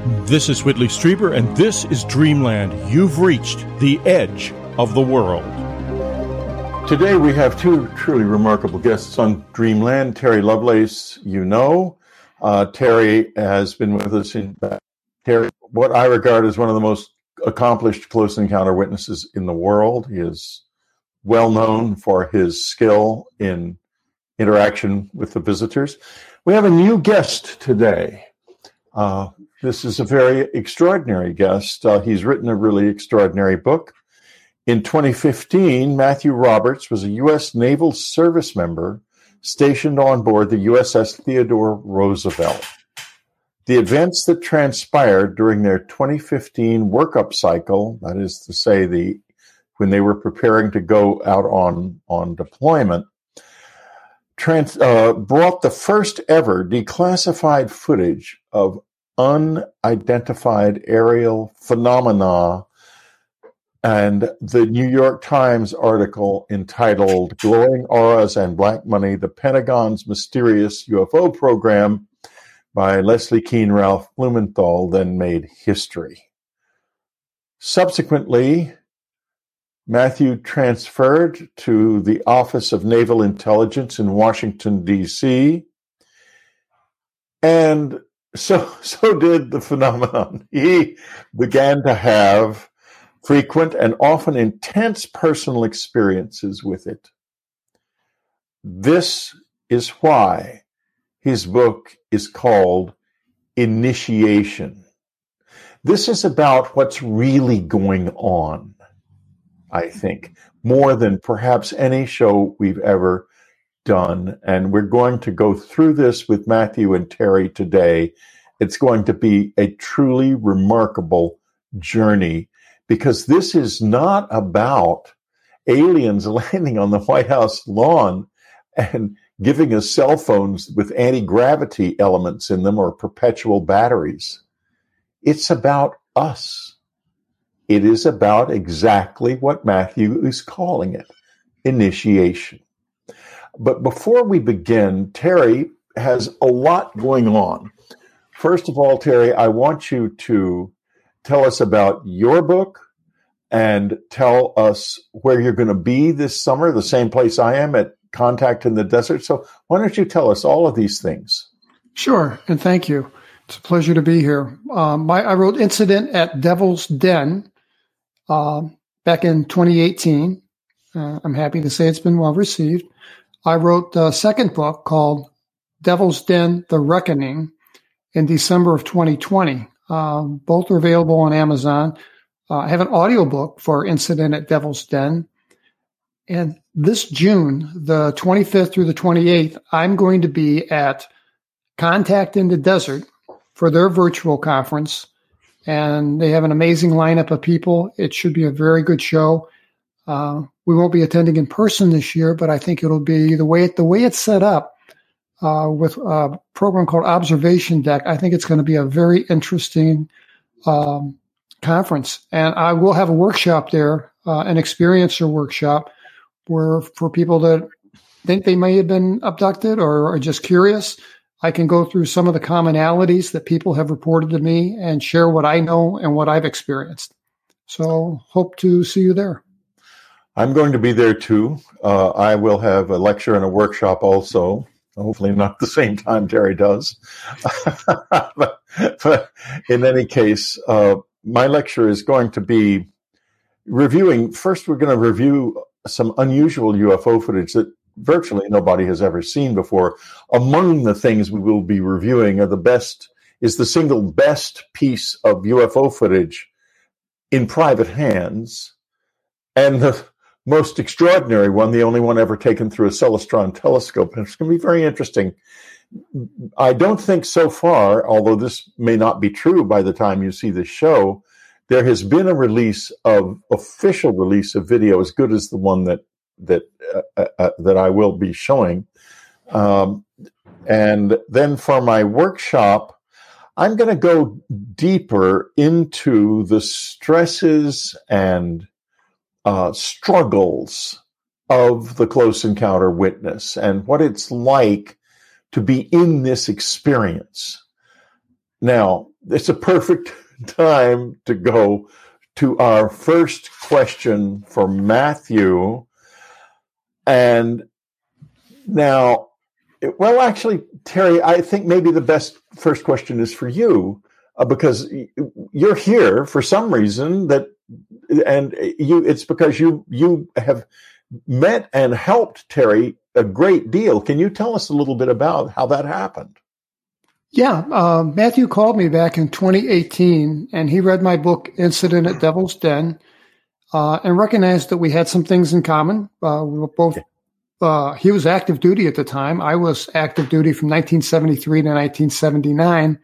This is Whitley Strieber, and this is Dreamland. You've reached the edge of the world. Today we have two truly remarkable guests on Dreamland. Terry Lovelace, you know. Terry has been with us Terry, what I regard as one of the most accomplished close encounter witnesses in the world. He is well known for his skill in interaction with the visitors. We have a new guest today. This is a very extraordinary guest. He's written a really extraordinary book. In 2015, Matthew Roberts was a U.S. Naval service member stationed on board the USS Theodore Roosevelt. The events that transpired during their 2015 workup cycle, that is to say, when they were preparing to go out on deployment, brought the first ever declassified footage of unidentified aerial phenomena, and the New York Times article entitled "Glowing Auras and Black Money, the Pentagon's Mysterious UFO Program" by Leslie Kean Ralph Blumenthal then made history. Subsequently, Matthew transferred to the Office of Naval Intelligence in Washington, D.C., and so did the phenomenon. He began to have frequent and often intense personal experiences with it. This is why his book is called Initiation. This is about what's really going on, I think, more than perhaps any show we've ever done. And we're going to go through this with Matthew and Terry today. It's going to be a truly remarkable journey, because this is not about aliens landing on the White House lawn and giving us cell phones with anti-gravity elements in them or perpetual batteries. It's about us. It is about exactly what Matthew is calling it, initiation. But before we begin, Terry has a lot going on. First of all, Terry, I want you to tell us about your book and tell us where you're going to be this summer, the same place I am at Contact in the Desert. So why don't you tell us all of these things? Sure, and thank you. It's a pleasure to be here. I wrote Incident at Devil's Den back in 2018. I'm happy to say it's been well received. I wrote the second book called Devil's Den, The Reckoning in December of 2020. Both are available on Amazon. I have an audiobook for Incident at Devil's Den. And this June, the 25th through the 28th, I'm going to be at Contact in the Desert for their virtual conference. And they have an amazing lineup of people. It should be a very good show. We won't be attending in person this year, but I think it'll be the way it's set up with a program called Observation Deck. I think it's going to be a very interesting conference. And I will have a workshop there, an experiencer workshop, where for people that think they may have been abducted or are just curious, I can go through some of the commonalities that people have reported to me and share what I know and what I've experienced. So hope to see you there. I'm going to be there too. I will have a lecture and a workshop also. Hopefully not the same time Terry does. but in any case, my lecture is going to be reviewing. First, we're going to review some unusual UFO footage that virtually nobody has ever seen before. Among the things we will be reviewing is the single best piece of UFO footage in private hands, and the most extraordinary one, the only one ever taken through a Celestron telescope. And it's going to be very interesting. I don't think so far, although this may not be true by the time you see the show, there has been a official release of video as good as the one that I will be showing. And then for my workshop, I'm going to go deeper into the stresses and struggles of the close encounter witness and what it's like to be in this experience. Now, it's a perfect time to go to our first question for Matthew. And now, well, actually, Terry, I think maybe the best first question is for you, because you're here for some reason it's because you have met and helped Terry a great deal. Can you tell us a little bit about how that happened? Yeah, Matthew called me back in 2018, and he read my book, Incident at Devil's Den, and recognized that we had some things in common. We were both, he was active duty at the time. I was active duty from 1973 to 1979.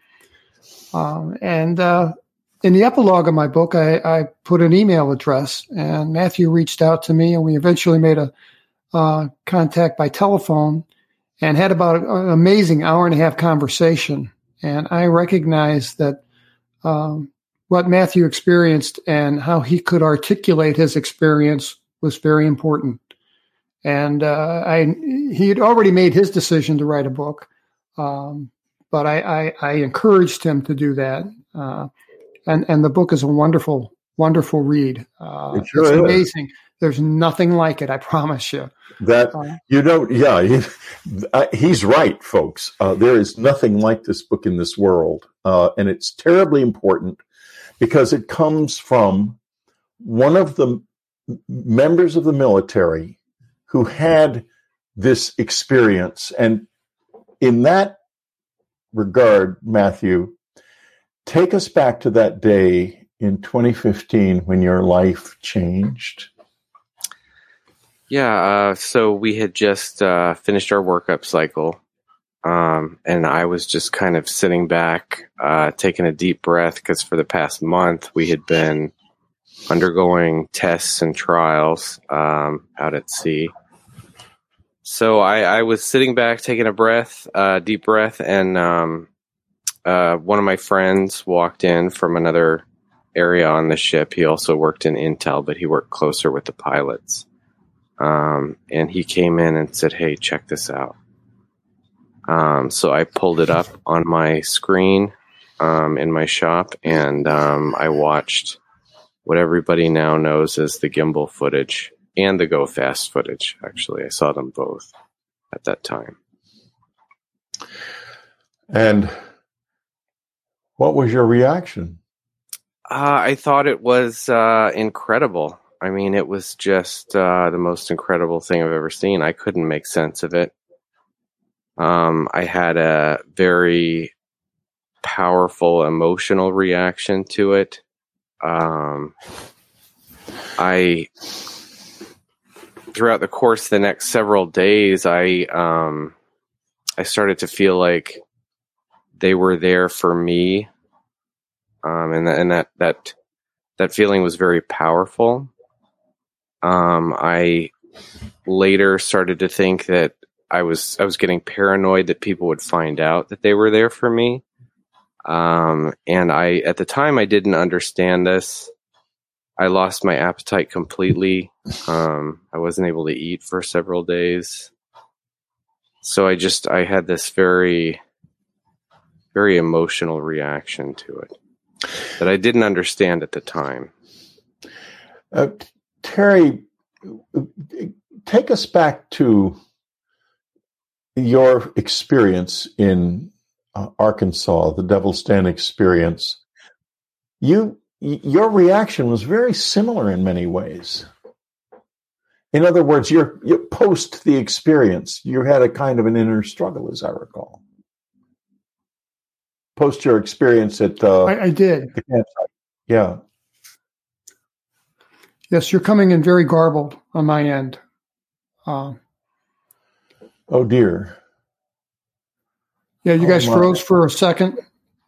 And in the epilogue of my book, I put an email address, and Matthew reached out to me, and we eventually made a contact by telephone and had about an amazing hour-and-a-half conversation. And I recognized that what Matthew experienced and how he could articulate his experience was very important. And he had already made his decision to write a book, but I encouraged him to do that. And the book is a wonderful, wonderful read. It's amazing. There's nothing like it, I promise you. He's right, folks. There is nothing like this book in this world. And it's terribly important because it comes from one of the members of the military who had this experience. And in that regard, Matthew, take us back to that day in 2015 when your life changed. Yeah, so we had just finished our workup cycle, and I was just kind of sitting back, taking a deep breath, because for the past month we had been undergoing tests and trials out at sea. So I was sitting back, taking a deep breath, and one of my friends walked in from another area on the ship. He also worked in Intel, but he worked closer with the pilots. And he came in and said, "Hey, check this out." So I pulled it up on my screen in my shop, and I watched what everybody now knows as the gimbal footage and the Go Fast footage. Actually, I saw them both at that time. And what was your reaction? I thought it was incredible. I mean, it was just the most incredible thing I've ever seen. I couldn't make sense of it. I had a very powerful emotional reaction to it. Throughout the course of the next several days, I started to feel like they were there for me, and that feeling was very powerful. I later started to think that I was getting paranoid that people would find out that they were there for me. And at the time, I didn't understand this. I lost my appetite completely. I wasn't able to eat for several days. So I had this very, very emotional reaction to it that I didn't understand at the time. Terry, take us back to your experience in Arkansas, the Devil's Den experience. Your reaction was very similar in many ways. In other words, you post the experience, you had a kind of an inner struggle, as I recall. Post your experience at I did. The campsite. Yeah. Yes, you're coming in very garbled on my end. Oh, dear. Yeah, you guys froze for a second.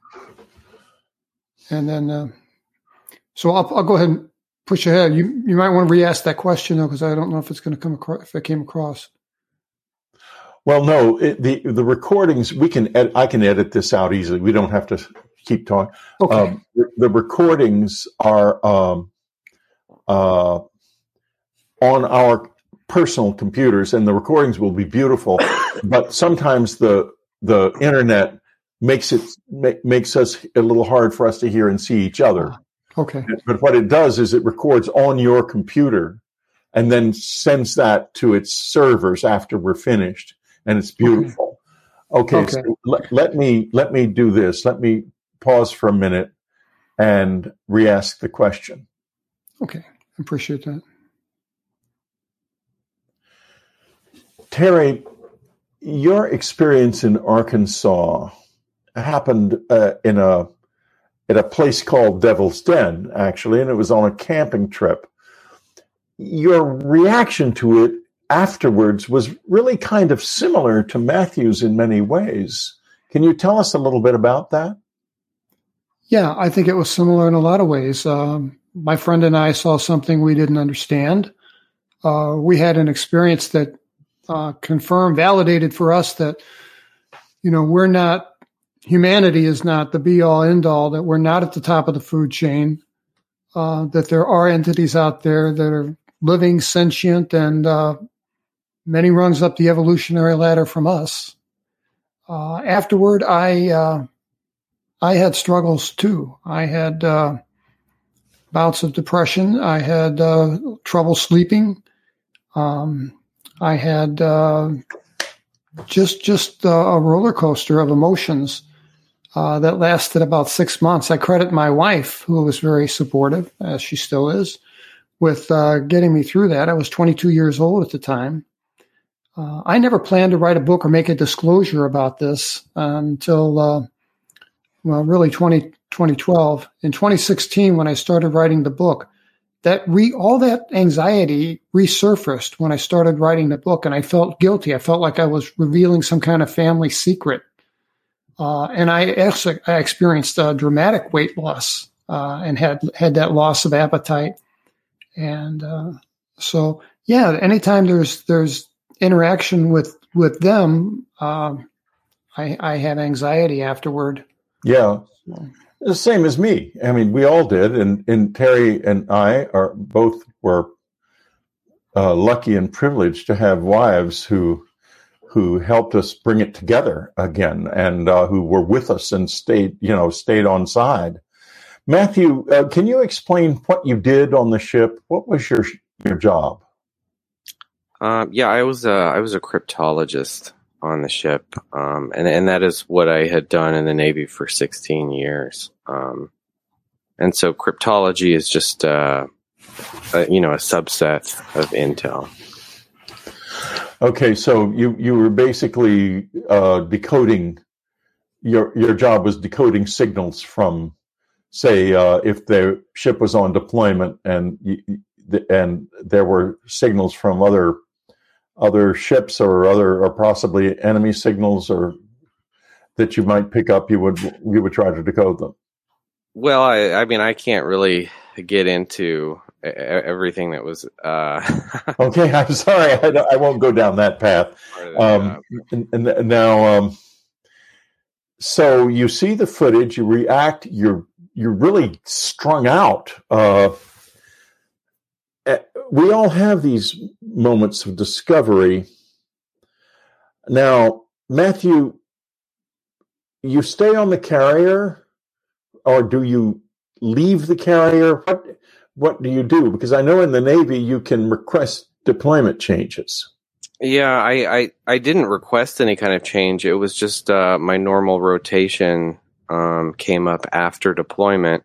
And then, so I'll go ahead and push ahead. You might want to re-ask that question, though, because I don't know if it's going to come across, if it came across. Well, no, the recordings, I can edit this out easily. We don't have to keep talking. Okay. The recordings are on our personal computers, and the recordings will be beautiful. But sometimes the internet makes us a little hard for us to hear and see each other. Okay. But what it does is it records on your computer and then sends that to its servers after we're finished, and it's beautiful. Okay. So let me do this. Let me pause for a minute and re-ask the question. Okay. I appreciate that. Terry, your experience in Arkansas happened at a place called Devil's Den, actually, and it was on a camping trip. Your reaction to it afterwards was really kind of similar to Matthew's in many ways. Can you tell us a little bit about that? Yeah, I think it was similar in a lot of ways. My friend and I saw something we didn't understand. We had an experience that validated for us that, humanity is not the be all end all, that we're not at the top of the food chain, that there are entities out there that are living, sentient, and many rungs up the evolutionary ladder from us. Afterward, I had struggles too. I had bouts of depression. I had trouble sleeping. I had just a roller coaster of emotions that lasted about 6 months. I credit my wife, who was very supportive, as she still is, with getting me through that. I was 22 years old at the time. I never planned to write a book or make a disclosure about this until, really 2012. In 2016, when I started writing the book, all that anxiety resurfaced when I started writing the book, and I felt guilty. I felt like I was revealing some kind of family secret. And I experienced dramatic weight loss, and had that loss of appetite. And, so yeah, anytime there's interaction with them, I have anxiety afterward. Yeah. The same as me. I mean, we all did. And Terry and I were lucky and privileged to have wives who helped us bring it together again, and who were with us and stayed on side. Matthew, can you explain what you did on the ship? What was your job? Yeah, I was a cryptologist on the ship, and that is what I had done in the Navy for 16 years. And so cryptology is just a subset of intel. Okay, so you were basically decoding. Your job was decoding signals from, say, if the ship was on deployment and there were signals from other ships or possibly enemy signals or that you might pick up, you would try to decode them. Well, I mean, I can't really get into everything that was. Okay, I'm sorry. I won't go down that path. And now, so you see the footage, you react. You're really strung out. We all have these moments of discovery. Now, Matthew, you stay on the carrier, or do you leave the carrier? What do you do? Because I know in the Navy you can request deployment changes. Yeah, I didn't request any kind of change. It was just my normal rotation came up after deployment.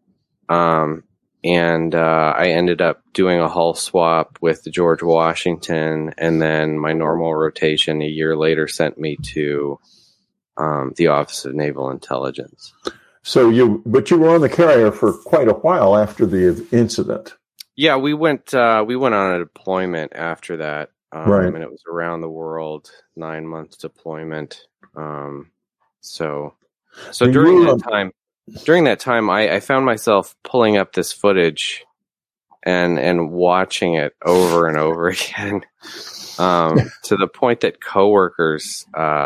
And I ended up doing a hull swap with the George Washington, and then my normal rotation a year later sent me to the Office of Naval Intelligence. But you were on the carrier for quite a while after the incident. Yeah, we went on a deployment after that, right? And it was around the world, 9-month deployment. So during that time, I found myself pulling up this footage and watching it over and over again, to the point that coworkers,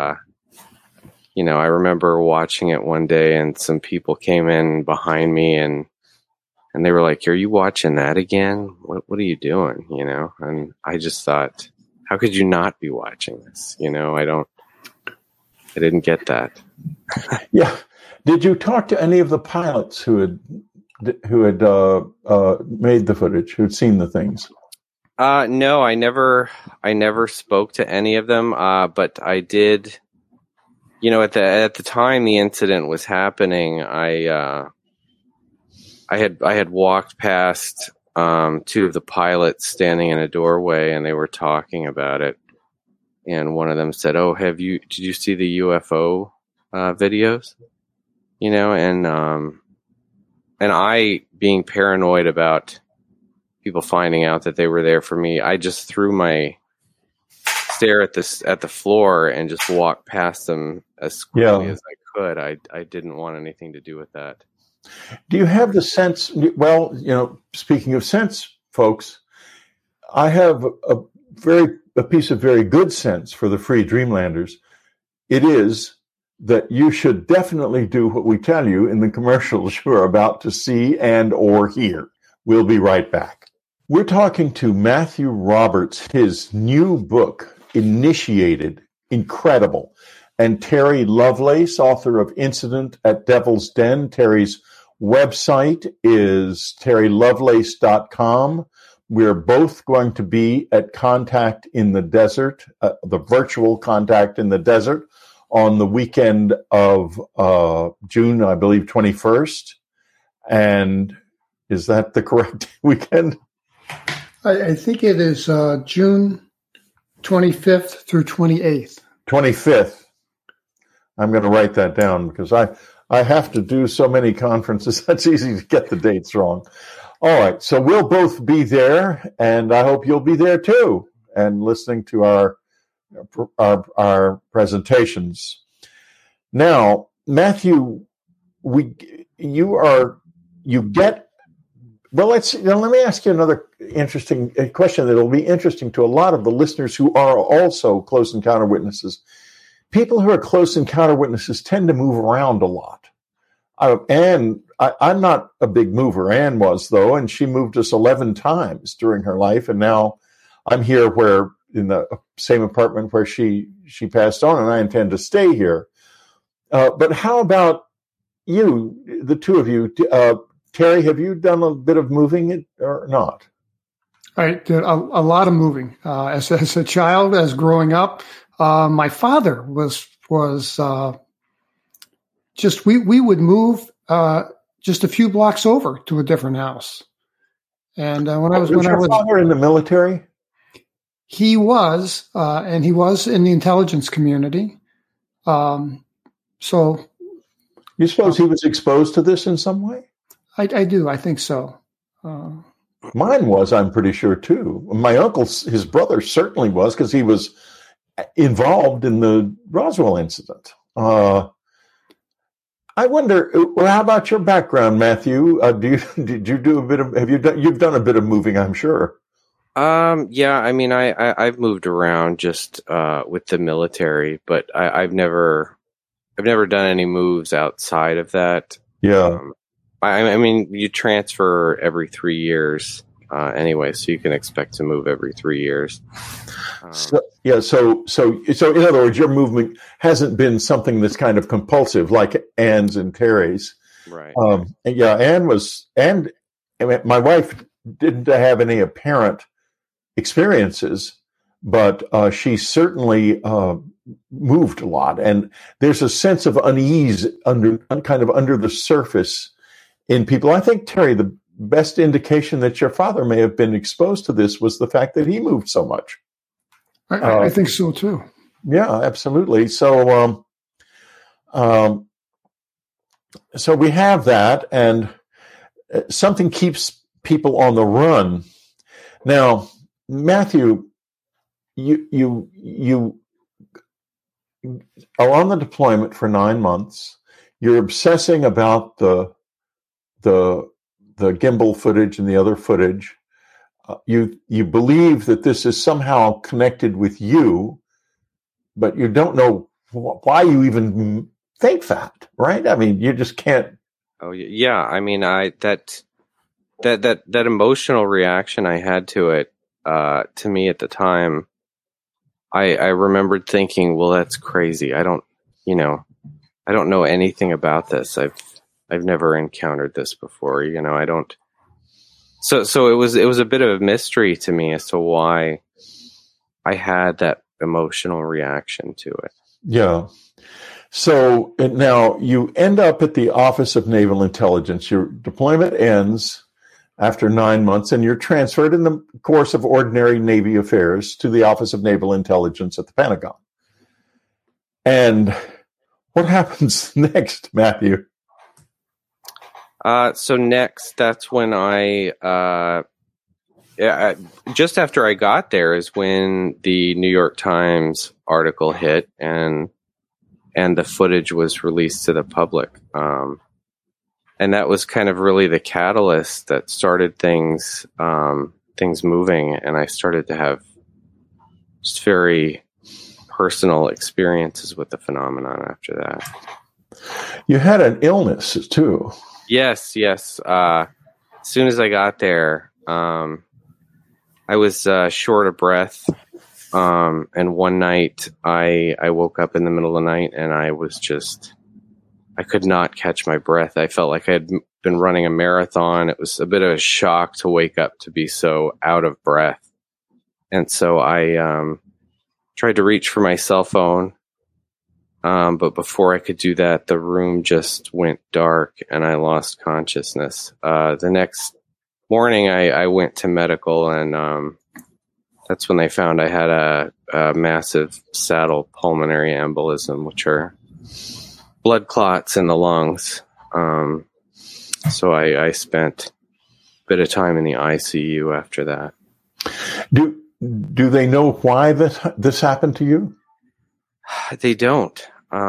I remember watching it one day and some people came in behind me and they were like, "Are you watching that again? What are you doing?" And I just thought, how could you not be watching this? I didn't get that. Yeah. Did you talk to any of the pilots who had made the footage, who'd seen the things? No, I never spoke to any of them. But I did, at the time the incident was happening, I had walked past, two of the pilots standing in a doorway, and they were talking about it. And one of them said, "Oh, did you see the UFO, videos?" And I, being paranoid about people finding out that they were there for me, I just threw my stare at the floor and just walked past them as quickly as I could. I didn't want anything to do with that. Do you have the sense? Well, speaking of sense, folks, I have a piece of very good sense for the free Dreamlanders. It is that you should definitely do what we tell you in the commercials you're about to see and or hear. We'll be right back. We're talking to Matthew Roberts, his new book, Initiated, incredible, and Terry Lovelace, author of Incident at Devil's Den. Terry's website is terrylovelace.com. We're both going to be at Contact in the Desert, the virtual Contact in the Desert, on the weekend of June, I believe, 21st. And is that the correct weekend? I think it is June 25th through 28th. 25th. I'm going to write that down because I have to do so many conferences. That's easy to get the dates wrong. All right. So we'll both be there, and I hope you'll be there too, and listening to our presentations. Now, Matthew, let me ask you another interesting question that will be interesting to a lot of the listeners who are also close encounter witnesses. People who are close encounter witnesses tend to move around a lot. And I'm not a big mover. Anne was, though, and she moved us 11 times during her life. And now I'm here in the same apartment where she passed on, and I intend to stay here. But how about you, the two of you? Terry, have you done a bit of moving or not? I did a lot of moving. As a child, as growing up, my father was just, we would move just a few blocks over to a different house. And when I was father in the military? He was, and he was in the intelligence community. So you suppose he was exposed to this in some way? I do. I think so. Mine was, I'm pretty sure, too. My uncle, his brother, certainly was, because he was involved in the Roswell incident. I wonder, how about your background, Matthew? Did you do a bit of? You've done a bit of moving, I'm sure. Yeah. I mean, I've moved around just with the military, but I've never done any moves outside of that. Yeah. I mean, you transfer every 3 years anyway, so you can expect to move every 3 years. So in other words, your movement hasn't been something that's kind of compulsive like Anne's and Terry's. Right. Anne, my wife didn't have any apparent experiences, but she certainly moved a lot. And there's a sense of unease under the surface in people. I think, Terry, the best indication that your father may have been exposed to this was the fact that he moved so much. I think so too. Yeah, absolutely. So we have that, and something keeps people on the run. Now, Matthew, you are on the deployment for 9 months. You're obsessing about the gimbal footage and the other footage. You believe that this is somehow connected with you, but you don't know why you even think that, right? I mean, you just can't. Oh yeah, I mean, that emotional reaction I had to it, to me at the time, I remembered thinking, well, that's crazy. I don't, I don't know anything about this. I've never encountered this before. I don't. So it was a bit of a mystery to me as to why I had that emotional reaction to it. Yeah. So now you end up at the Office of Naval Intelligence. Your deployment ends after 9 months, and you're transferred in the course of ordinary Navy affairs to the Office of Naval Intelligence at the Pentagon. And what happens next, Matthew? So next, that's when just after I got there is when the New York Times article hit and the footage was released to the public. And that was kind of really the catalyst that started things moving. And I started to have just very personal experiences with the phenomenon after that. You had an illness too. Yes. As soon as I got there, I was short of breath. And one night I woke up in the middle of the night and I could not catch my breath. I felt like I had been running a marathon. It was a bit of a shock to wake up to be so out of breath. And so I tried to reach for my cell phone. But before I could do that, the room just went dark and I lost consciousness. The next morning I went to medical and that's when they found I had a massive saddle pulmonary embolism, which are blood clots in the lungs. So I spent a bit of time in the ICU after that. Do they know why this happened to you? They don't.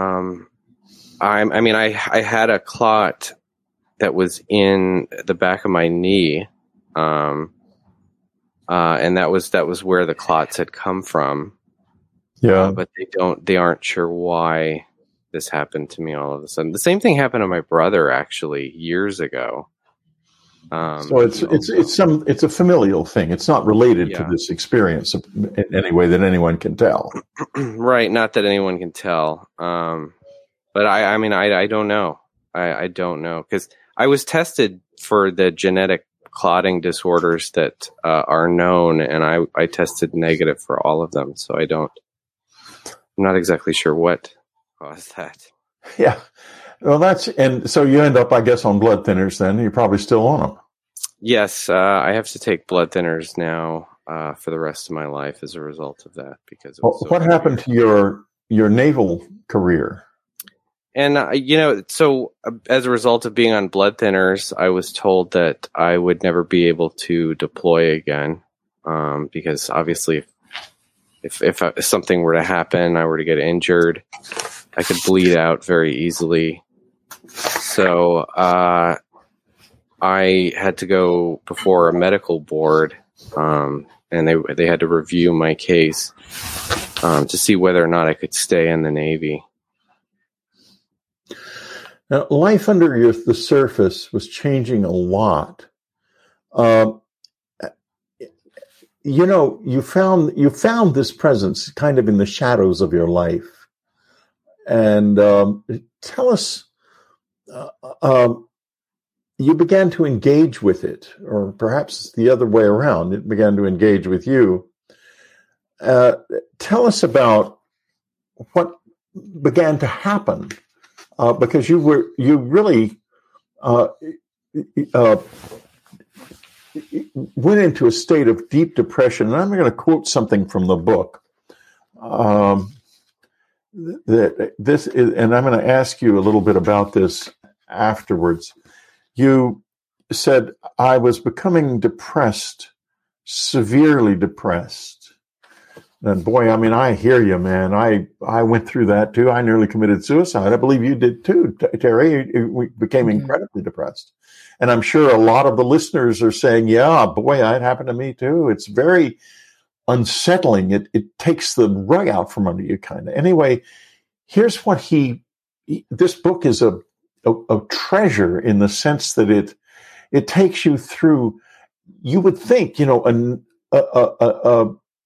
I had a clot that was in the back of my knee. And that was where the clots had come from. Yeah. But they aren't sure why this happened to me all of a sudden. The same thing happened to my brother actually years ago. So it's a familial thing. It's not related to this experience in any way that anyone can tell. Right. Not that anyone can tell. But I don't know. I don't know because I was tested for the genetic clotting disorders that are known, and I tested negative for all of them. So I'm not exactly sure what caused that. Yeah. Well, and so you end up, I guess, on blood thinners then. You're probably still on them. Yes. I have to take blood thinners now for the rest of my life as a result of that. Because what happened to your naval career? And, so as a result of being on blood thinners, I was told that I would never be able to deploy again. Because obviously if something were to happen, I were to get injured, I could bleed out very easily. So, I had to go before a medical board, and they had to review my case, to see whether or not I could stay in the Navy. Now, life under the surface was changing a lot. You found this presence kind of in the shadows of your life, and tell us. You began to engage with it, or perhaps the other way around. It began to engage with you. Tell us about what began to happen, because you really went into a state of deep depression. And I'm going to quote something from the book. And I'm going to ask you a little bit about this afterwards. You said, I was becoming depressed, severely depressed. And boy, I hear you, man. I went through that too. I nearly committed suicide. I believe you did too, Terry. We became incredibly depressed. And I'm sure a lot of the listeners are saying, yeah, boy, that happened to me too. It's very unsettling. It takes the rug out from under you, kind of. Anyway, here's what this book is a treasure in the sense that it takes you through. You would think,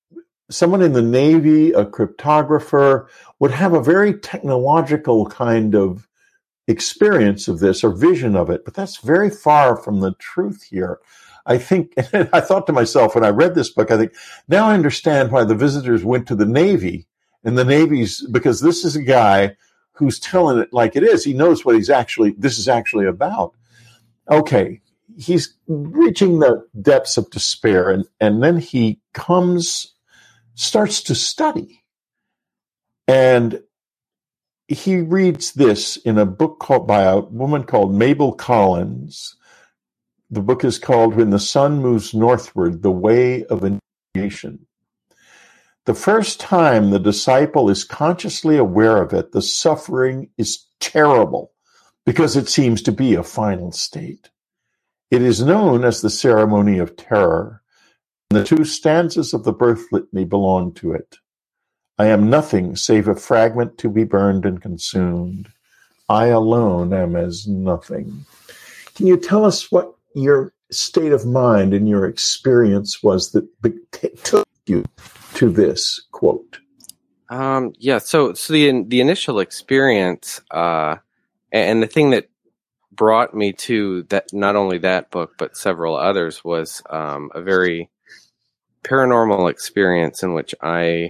someone in the Navy, a cryptographer, would have a very technological kind of experience of this or vision of it, but that's very far from the truth here. I think, and I thought to myself when I read this book, I think, now I understand why the visitors went to the Navy, and the Navy's, because this is a guy who's telling it like it is. He knows what this is actually about. Okay, he's reaching the depths of despair, and then he starts to study. And he reads this in a book by a woman called Mabel Collins. The book is called When the Sun Moves Northward, The Way of Initiation. The first time the disciple is consciously aware of it, the suffering is terrible because it seems to be a final state. It is known as the ceremony of terror, and the 2 stanzas of the birth litany belong to it. I am nothing save a fragment to be burned and consumed. I alone am as nothing. Can you tell us what your state of mind and your experience was that took you to this quote? So the initial experience, and the thing that brought me to that, not only that book, but several others, was a very paranormal experience in which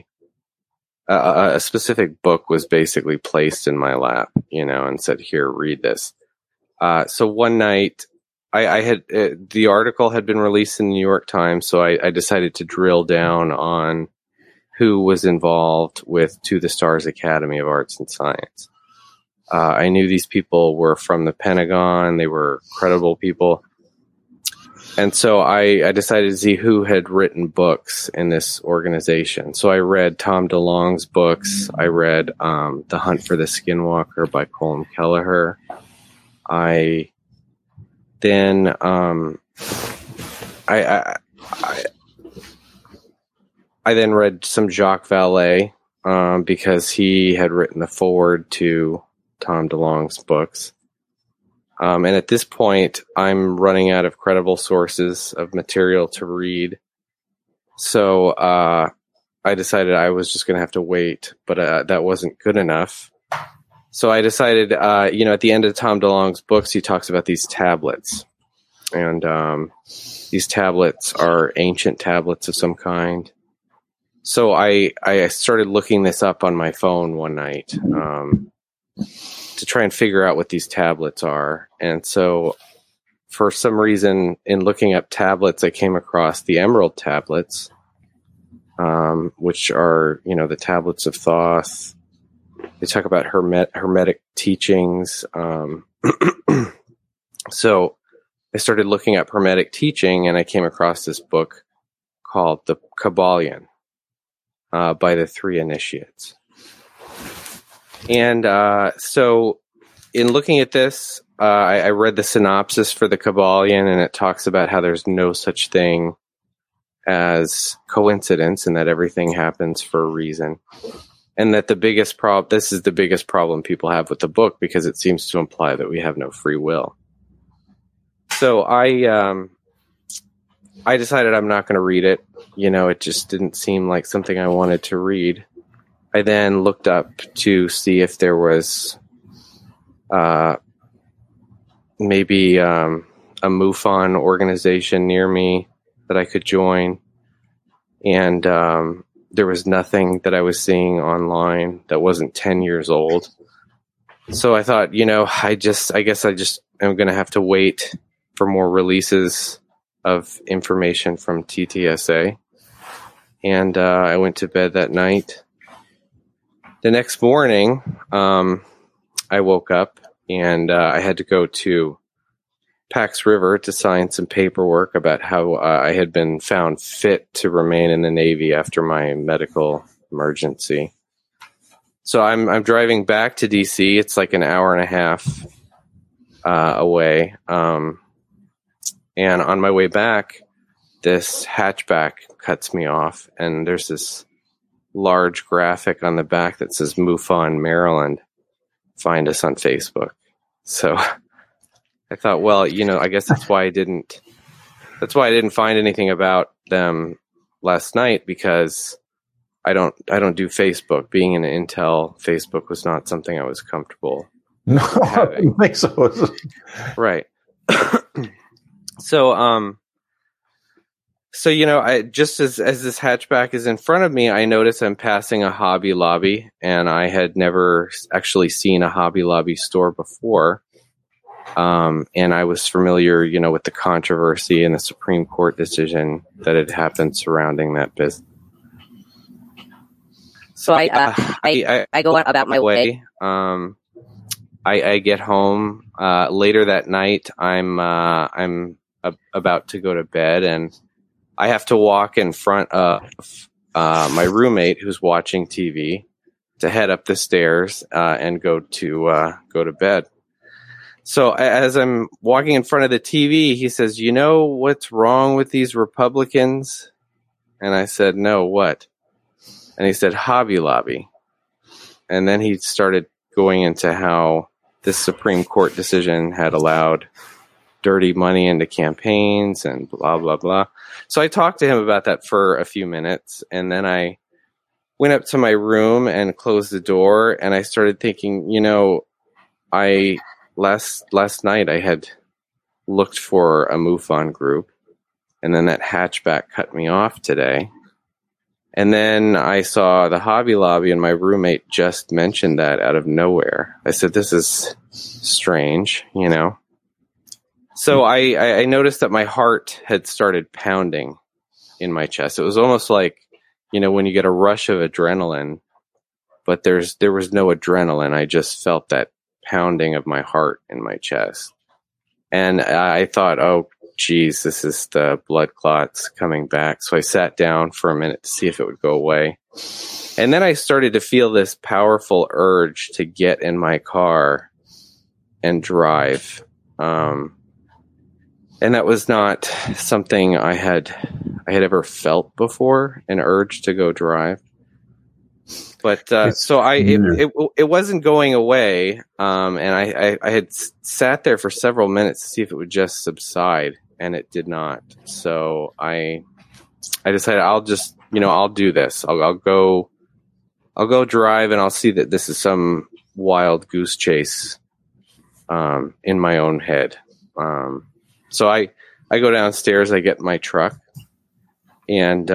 a specific book was basically placed in my lap, and said, "Here, read this." So one night, I had the article had been released in the New York Times, so I decided to drill down on who was involved with To the Stars Academy of Arts and Science. I knew these people were from the Pentagon; they were credible people. And so I decided to see who had written books in this organization. So I read Tom DeLonge's books. I read The Hunt for the Skinwalker by Colm Kelleher. I then I then read some Jacques Vallée because he had written the foreword to Tom DeLonge's books. And at this point, I'm running out of credible sources of material to read. So I decided I was just going to have to wait, but that wasn't good enough. So I decided, at the end of Tom DeLonge's books, he talks about these tablets. And these tablets are ancient tablets of some kind. So I started looking this up on my phone one night to try and figure out what these tablets are. And so for some reason, in looking up tablets, I came across the Emerald tablets, which are, the tablets of Thoth. They talk about hermetic teachings. So I started looking up hermetic teaching, and I came across this book called The Kybalion by the 3 Initiates. And so in looking at this, I read the synopsis for the Kybalion, and it talks about how there's no such thing as coincidence and that everything happens for a reason. And that this is the biggest problem people have with the book, because it seems to imply that we have no free will. So I decided I'm not going to read it. It just didn't seem like something I wanted to read. I then looked up to see if there was maybe a MUFON organization near me that I could join. And there was nothing that I was seeing online that wasn't 10 years old. So I thought, I guess I just am going to have to wait for more releases of information from TTSA. And I went to bed that night. The next morning, I woke up and I had to go to Pax River to sign some paperwork about how I had been found fit to remain in the Navy after my medical emergency. So I'm driving back to DC. It's like an hour and a half away. And on my way back, this hatchback cuts me off, and there's this large graphic on the back that says MUFON Maryland. Find us on Facebook. So I thought, well, I guess that's why I didn't find anything about them last night, because I don't do Facebook. Being in Intel, Facebook was not something I was comfortable No, I having. don't think so. Right. So, I just as this hatchback is in front of me, I notice I'm passing a Hobby Lobby, and I had never actually seen a Hobby Lobby store before. And I was familiar, with the controversy and the Supreme Court decision that had happened surrounding that business. So I go about my way. I get home later that night. I'm about to go to bed, and I have to walk in front of my roommate who's watching TV to head up the stairs and go to bed. So as I'm walking in front of the TV, he says, "You know what's wrong with these Republicans?" And I said, "No, what?" And he said, "Hobby Lobby." And then he started going into how this Supreme Court decision had allowed dirty money into campaigns and blah, blah, blah. So I talked to him about that for a few minutes, and then I went up to my room and closed the door, and I started thinking, last night I had looked for a MUFON group, and then that hatchback cut me off today. And then I saw the Hobby Lobby, and my roommate just mentioned that out of nowhere. I said, "This is strange, So I noticed that my heart had started pounding in my chest. It was almost like, when you get a rush of adrenaline, but there was no adrenaline. I just felt that pounding of my heart in my chest. And I thought, oh, geez, this is the blood clots coming back. So I sat down for a minute to see if it would go away. And then I started to feel this powerful urge to get in my car and drive. And that was not something I had ever felt before, an urge to go drive. But it wasn't going away, and I had sat there for several minutes to see if it would just subside, and it did not. So I decided I'll just I'll do this. I'll go drive, and I'll see that this is some wild goose chase in my own head. So I go downstairs, I get in my truck, and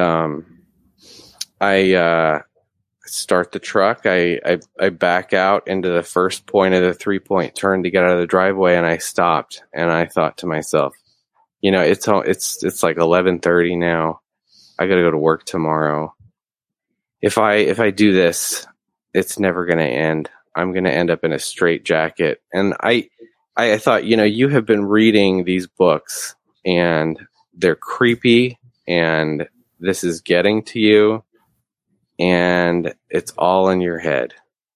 I start the truck. I back out into the first point of the 3-point turn to get out of the driveway, and I stopped, and I thought to myself, it's like 11:30 now. I got to go to work tomorrow. If I do this, it's never going to end. I'm going to end up in a straitjacket. And I thought, you have been reading these books, and they're creepy, and this is getting to you, and it's all in your head,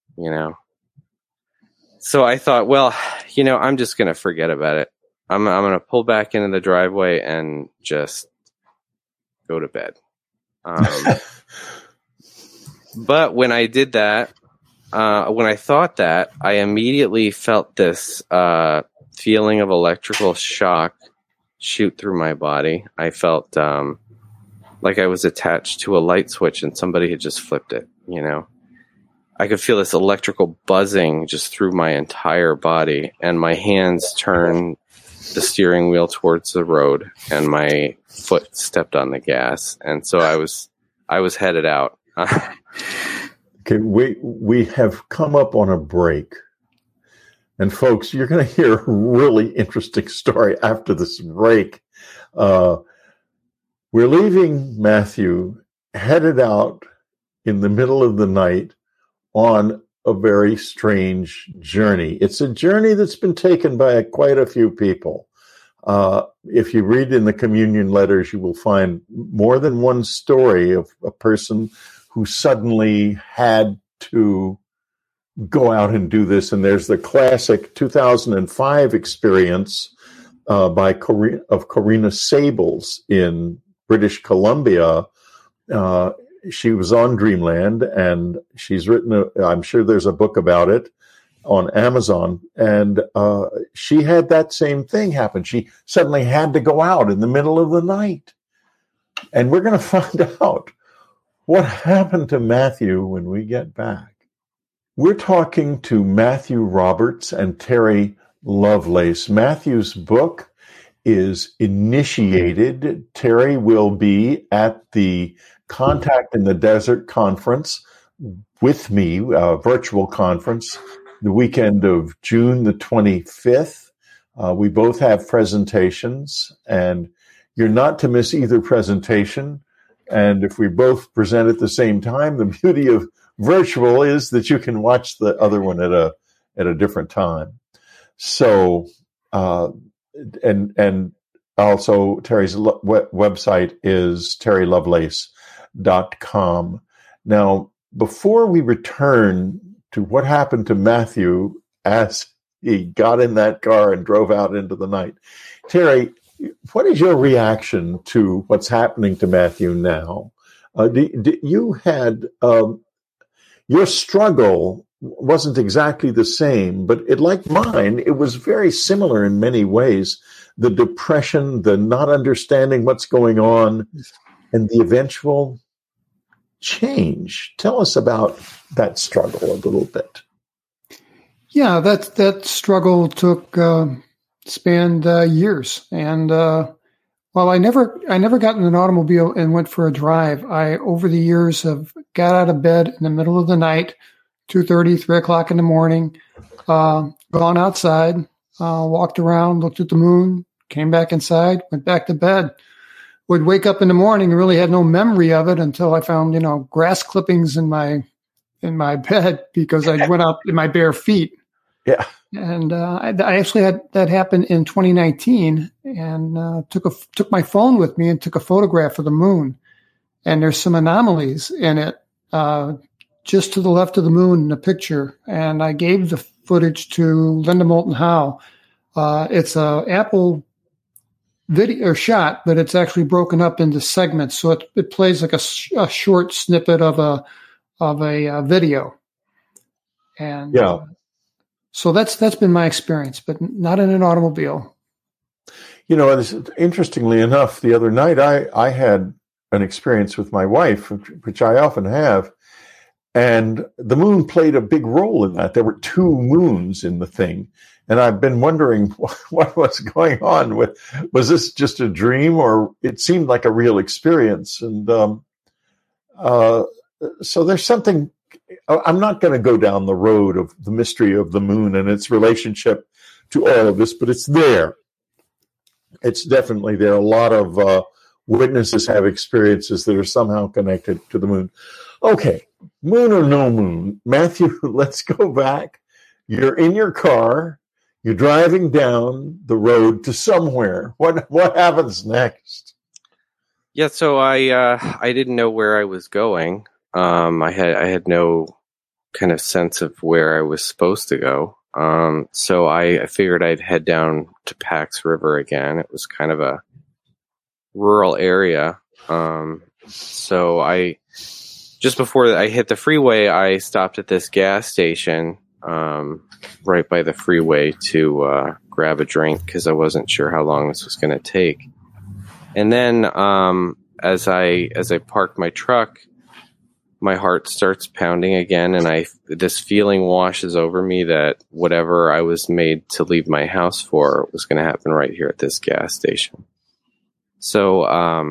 So I thought, well, I'm just going to forget about it. I'm going to pull back into the driveway and just go to bed. But when I did that, when I thought that, I immediately felt this feeling of electrical shock shoot through my body. I felt like I was attached to a light switch and somebody had just flipped it, I could feel this electrical buzzing just through my entire body, and my hands turned the steering wheel towards the road, and my foot stepped on the gas. And so I was headed out. Okay, we have come up on a break. And folks, you're going to hear a really interesting story after this break. We're leaving Matthew headed out in the middle of the night on a very strange journey. It's a journey that's been taken by quite a few people. If you read in the communion letters, you will find more than one story of a person who suddenly had to go out and do this. And there's the classic 2005 experience of Corina Sables in British Columbia. She was on Dreamland, and she's written, I'm sure there's a book about it on Amazon. And she had that same thing happen. She suddenly had to go out in the middle of the night. And we're going to find out what happened to Matthew when we get back. We're talking to Matthew Roberts and Terry Lovelace. Matthew's book is Initiated. Terry will be at the Contact in the Desert conference with me, a virtual conference, the weekend of June the 25th. We both have presentations, and you're not to miss either presentation. And if we both present at the same time, the beauty of virtual is that you can watch the other one at a different time. So, and also Terry's website is terrylovelace.com. Now, before we return to what happened to Matthew as he got in that car and drove out into the night, Terry, what is your reaction to what's happening to Matthew now? You had your struggle wasn't exactly the same, but like mine, it was very similar in many ways. The depression, the not understanding what's going on, and the eventual change. Tell us about that struggle a little bit. Yeah, that struggle spanned years, and while I never got in an automobile and went for a drive, I over the years have got out of bed in the middle of the night, 2:30, 3 o'clock in the morning, gone outside, walked around, looked at the moon, came back inside, went back to bed. Would wake up in the morning and really had no memory of it until I found, grass clippings in my bed because I went out in my bare feet. Yeah. And I actually had that happen in 2019 and took my phone with me and took a photograph of the moon. And there's some anomalies in it just to the left of the moon in the picture. And I gave the footage to Linda Moulton Howe. It's a Apple video or shot, but it's actually broken up into segments. So it plays like a short snippet of a video. And yeah. So that's been my experience, but not in an automobile. Interestingly enough, the other night I had an experience with my wife, which I often have, and the moon played a big role in that. There were 2 moons in the thing, and I've been wondering what was going on. Was this just a dream, or it seemed like a real experience? And so there's something. I'm not going to go down the road of the mystery of the moon and its relationship to all of this, but it's there. It's definitely there. A lot of witnesses have experiences that are somehow connected to the moon. Okay, moon or no moon. Matthew, let's go back. You're in your car. You're driving down the road to somewhere. What happens next? Yeah, so I didn't know where I was going. I had no kind of sense of where I was supposed to go. So I figured I'd head down to Pax River again. It was kind of a rural area. So just before I hit the freeway, I stopped at this gas station, right by the freeway to, grab a drink because I wasn't sure how long this was going to take. And then, as I parked my truck, my heart starts pounding again, and this feeling washes over me that whatever I was made to leave my house for was going to happen right here at this gas station. So,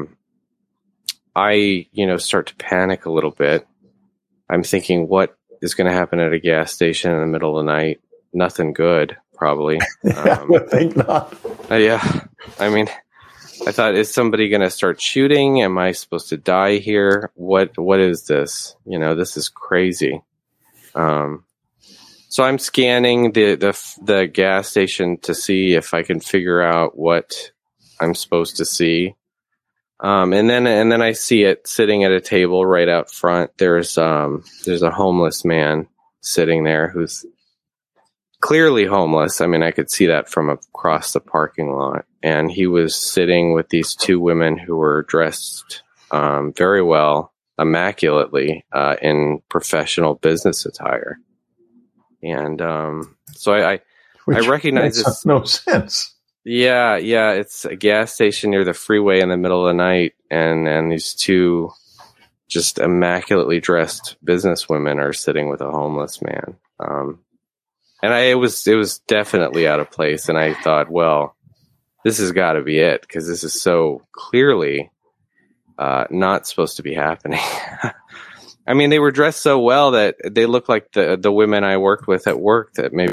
I, start to panic a little bit. I'm thinking, what is going to happen at a gas station in the middle of the night? Nothing good, probably. I would think not. Yeah. I mean, I thought, is somebody going to start shooting? Am I supposed to die here? What is this? This is crazy. So I'm scanning the gas station to see if I can figure out what I'm supposed to see. And then I see it sitting at a table right out front. There's a homeless man sitting there who's clearly homeless. I mean, I could see that from across the parking lot. And he was sitting with these 2 women who were dressed very well, immaculately, in professional business attire. And so I recognize this. Makes no sense. Yeah, it's a gas station near the freeway in the middle of the night, and these two just immaculately dressed businesswomen are sitting with a homeless man. And it was definitely out of place. And I thought, well, this has got to be it, because this is so clearly not supposed to be happening. I mean, they were dressed so well that they looked like the women I worked with at work, that maybe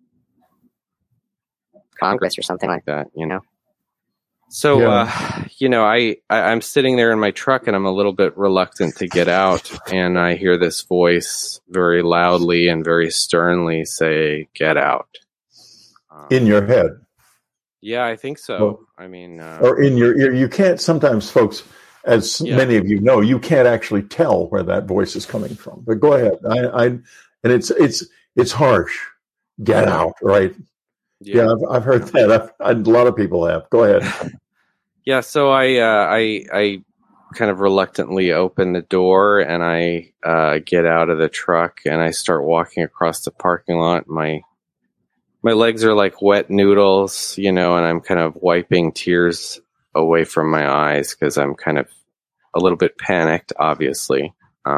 Congress or something like that, you know? So, Yeah. you know, I'm sitting there in my truck, and I'm a little bit reluctant to get out. And I hear this voice very loudly and very sternly say, "Get out." In your head. Yeah, I think so. Well, I mean, or in your ear. You can't, sometimes, folks, as many of you know, you can't actually tell where that voice is coming from. But go ahead. And it's harsh. Get out, right? Yeah, I've heard that. A lot of people have. Go ahead. Yeah, so I kind of reluctantly open the door, and I get out of the truck, and I start walking across the parking lot. My legs are like wet noodles, you know, and I'm kind of wiping tears away from my eyes because I'm kind of a little bit panicked, obviously.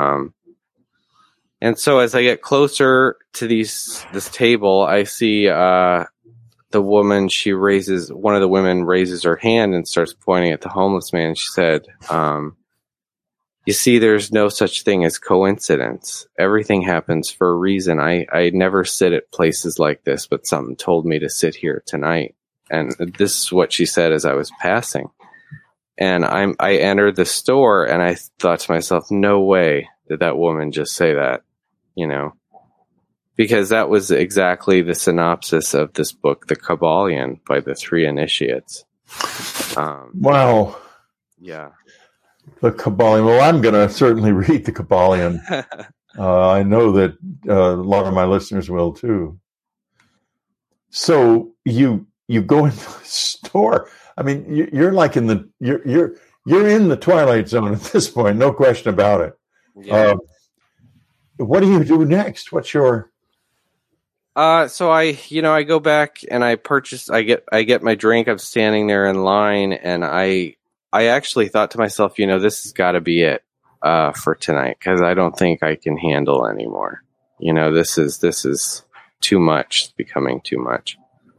And so as I get closer to this table, I see the woman. One of the women raises her hand and starts pointing at the homeless man. She said, "You see, there's no such thing as coincidence. Everything happens for a reason. I never sit at places like this, but something told me to sit here tonight." And this is what she said as I was passing. And I entered the store, and I thought to myself, no way did that woman just say that, you know, because that was exactly the synopsis of this book, The Kybalion, by the Three Initiates. Wow. Yeah. The Kybalion. Well, I'm going to certainly read the Kybalion. I know that a lot of my listeners will too. So you go into the store. I mean, you're like you're in the Twilight Zone at this point, no question about it. Yeah. What do you do next? What's your? So I go back and I get my drink. I'm standing there in line, and I actually thought to myself, you know, this has got to be it for tonight, because I don't think I can handle anymore. You know, this is too much. It's becoming too much.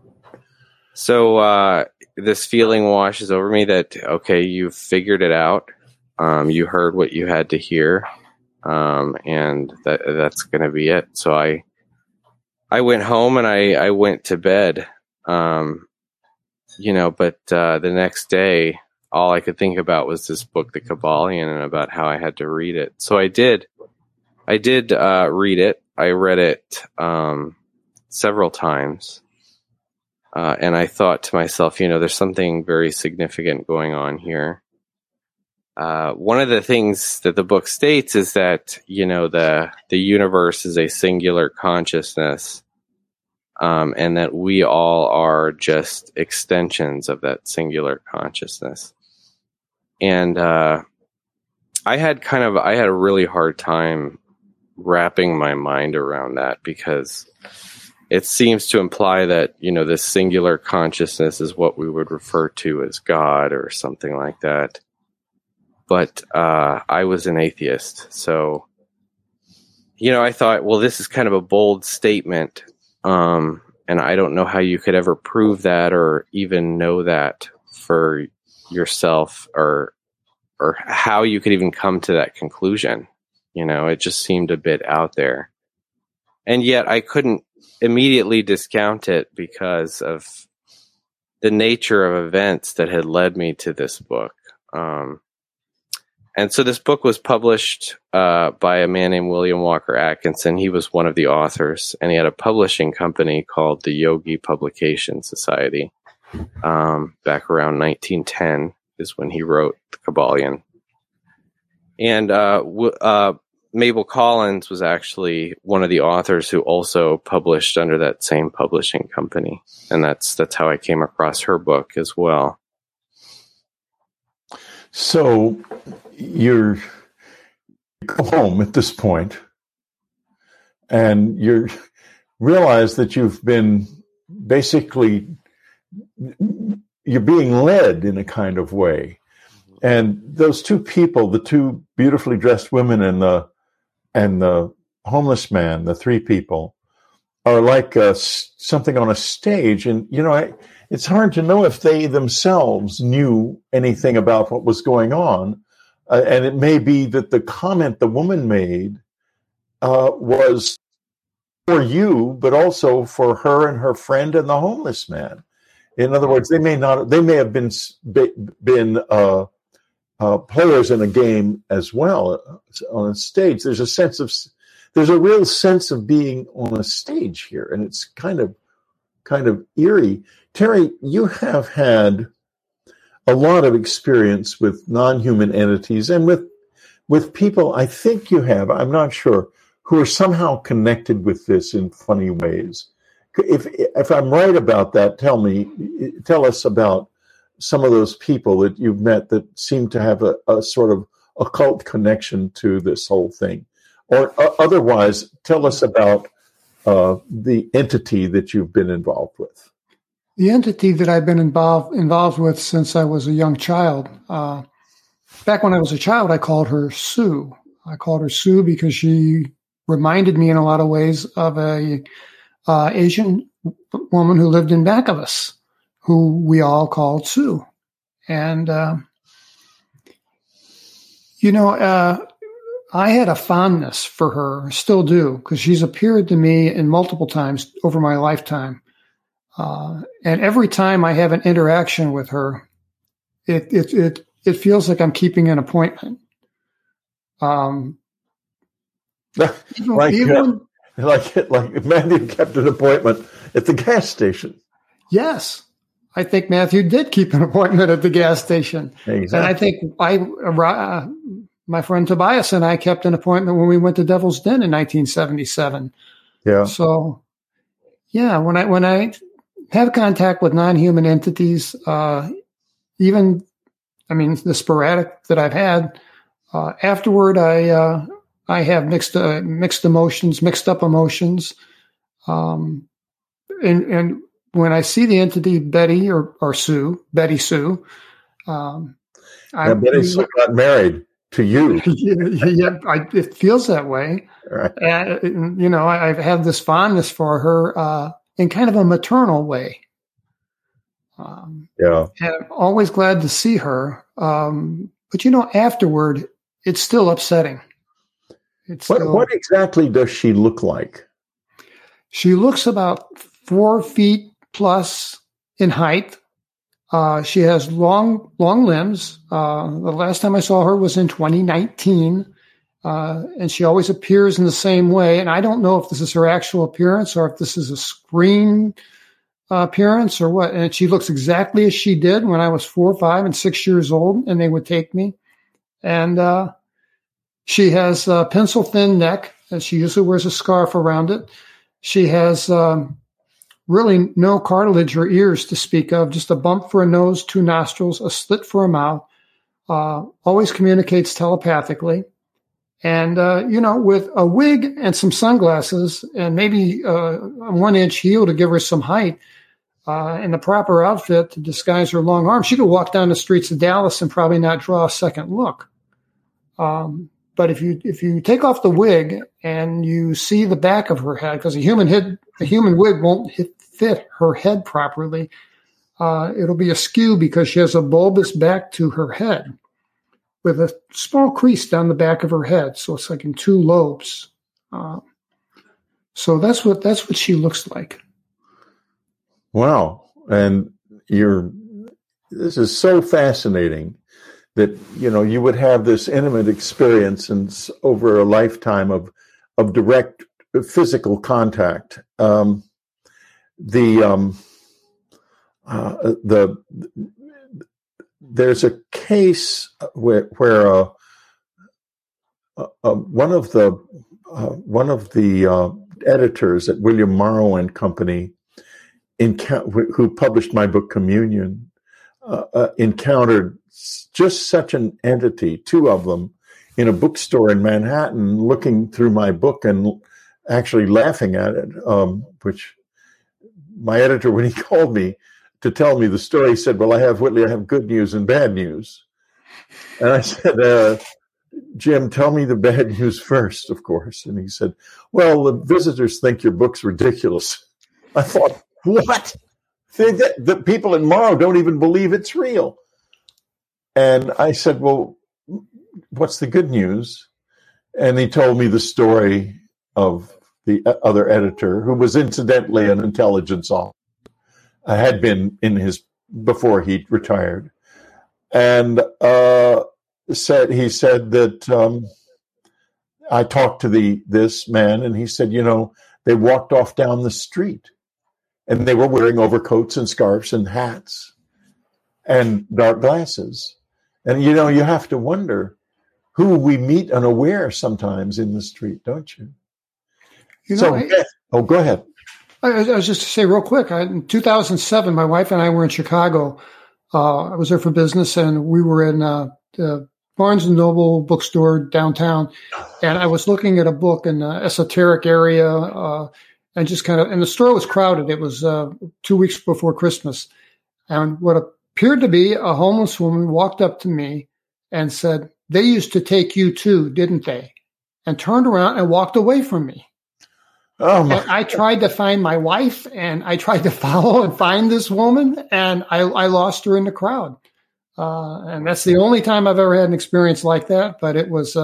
So this feeling washes over me that, okay, you've figured it out. You heard what you had to hear, and that's going to be it. So I went home, and I went to bed. You know, but the next day, all I could think about was this book, The Kybalion, and about how I had to read it. So I did read it. I read it several times. And I thought to myself, you know, there's something very significant going on here. One of the things that the book states is that, you know, the universe is a singular consciousness, and that we all are just extensions of that singular consciousness. And I had a really hard time wrapping my mind around that, because it seems to imply that, you know, this singular consciousness is what we would refer to as God or something like that. But I was an atheist. So, you know, I thought, well, this is kind of a bold statement. And I don't know how you could ever prove that or even know that for yourself, or how you could even come to that conclusion. You know, it just seemed a bit out there. And yet I couldn't immediately discount it because of the nature of events that had led me to this book. And so this book was published by a man named William Walker Atkinson. He was one of the authors, and he had a publishing company called the Yogi Publication Society. Back around 1910 is when he wrote The Kybalion. And Mabel Collins was actually one of the authors who also published under that same publishing company. And that's how I came across her book as well. So you go home at this point, and you realize that you've been basically, you're being led in a kind of way. And those two people, the two beautifully dressed women and the homeless man, the three people, are like something on a stage. And, it's hard to know if they themselves knew anything about what was going on. And it may be that the comment the woman made was for you, but also for her and her friend and the homeless man. In other words, they may have been players in a game as well on a stage. There's a real sense of being on a stage here, and it's kind of eerie. Terry, you have had a lot of experience with non-human entities and with people. I think you have, I'm not sure, who are somehow connected with this in funny ways. If I'm right about that, tell us about some of those people that you've met that seem to have a sort of occult connection to this whole thing. Or otherwise, tell us about the entity that you've been involved with. The entity that I've been involved with since I was a young child. Back when I was a child, I called her Sue. I called her Sue because she reminded me in a lot of ways of a Asian woman who lived in back of us, who we all called Sue. And, I had a fondness for her, still do, because she's appeared to me in multiple times over my lifetime. And every time I have an interaction with her, it feels like I'm keeping an appointment. Like Matthew kept an appointment at the gas station. Yes, I think Matthew did keep an appointment at the gas station. Exactly. And I think my friend Tobias and I kept an appointment when we went to Devil's Den in 1977. Yeah. So, yeah, when I have contact with non-human entities, the sporadic that I've had, afterward, I have mixed up emotions. And when I see the entity Betty Betty Sue, Betty Sue got married to you. Yeah, it feels that way. Right. I've had this fondness for her in kind of a maternal way. And I'm always glad to see her. But afterward, it's still upsetting. What exactly does she look like? She looks about 4 feet plus in height. She has long limbs. The last time I saw her was in 2019. And she always appears in the same way. And I don't know if this is her actual appearance or if this is a screen appearance or what. And she looks exactly as she did when I was 4, 5, and 6 years old, and they would take me. And she has a pencil-thin neck, and she usually wears a scarf around it. She has really no cartilage or ears to speak of, just a bump for a nose, 2 nostrils, a slit for a mouth, always communicates telepathically. And, with a wig and some sunglasses and maybe a 1-inch heel to give her some height and the proper outfit to disguise her long arms, she could walk down the streets of Dallas and probably not draw a second look. But if you take off the wig and you see the back of her head, because a human wig won't fit her head properly, it'll be askew because she has a bulbous back to her head with a small crease down the back of her head. So it's like in 2 lobes. So that's what she looks like. Wow. And this is so fascinating that, you would have this intimate experience and over a lifetime of direct physical contact. There's a case where one of the editors at William Morrow and Company, who published my book Communion, encountered just such an entity, 2 of them, in a bookstore in Manhattan, looking through my book and actually laughing at it, which my editor, when he called me to tell me the story, said, well, Whitley, I have good news and bad news. And I said, Jim, tell me the bad news first, of course. And he said, well, the visitors think your book's ridiculous. I thought, what? The people in Morrow don't even believe it's real. And I said, well, what's the good news? And he told me the story of the other editor, who was incidentally an intelligence officer, had been in his before he retired, and he said that I talked to this man, and he said, they walked off down the street, and they were wearing overcoats and scarves and hats and dark glasses, and you have to wonder who we meet unaware sometimes in the street, don't you? Go ahead. I was just to say real quick, in 2007, my wife and I were in Chicago. I was there for business, and we were in the Barnes & Noble bookstore downtown, and I was looking at a book in the esoteric area, and the store was crowded. It was 2 weeks before Christmas, and what appeared to be a homeless woman walked up to me and said, "They used to take you too, didn't they?" and turned around and walked away from me. And I tried to find my wife, and I tried to follow and find this woman, and I lost her in the crowd. And that's the only time I've ever had an experience like that, but it was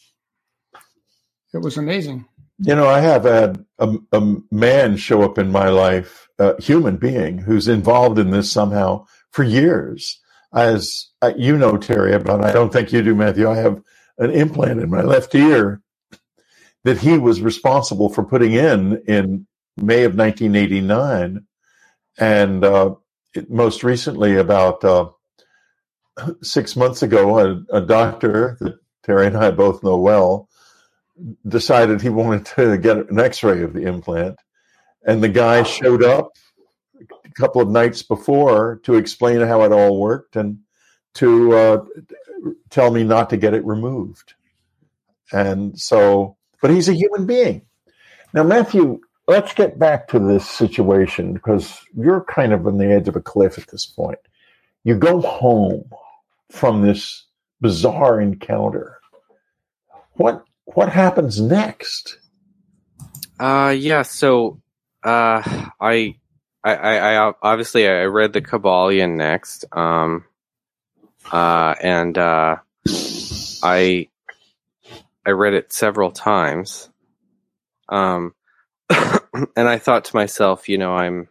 amazing. I have had a man show up in my life, a human being who's involved in this somehow for years. As Terry, but I don't think you do, Matthew. I have an implant in my left ear that he was responsible for putting in May of 1989. And most recently, about 6 months ago, a doctor that Terry and I both know well decided he wanted to get an x-ray of the implant. And the guy showed up a couple of nights before to explain how it all worked and to tell me not to get it removed. And so... But he's a human being. Now, Matthew, let's get back to this situation, because you're kind of on the edge of a cliff at this point. You go home from this bizarre encounter. What happens next? So I obviously I read the Kabbalion next, and I read it several times, and I thought to myself, I'm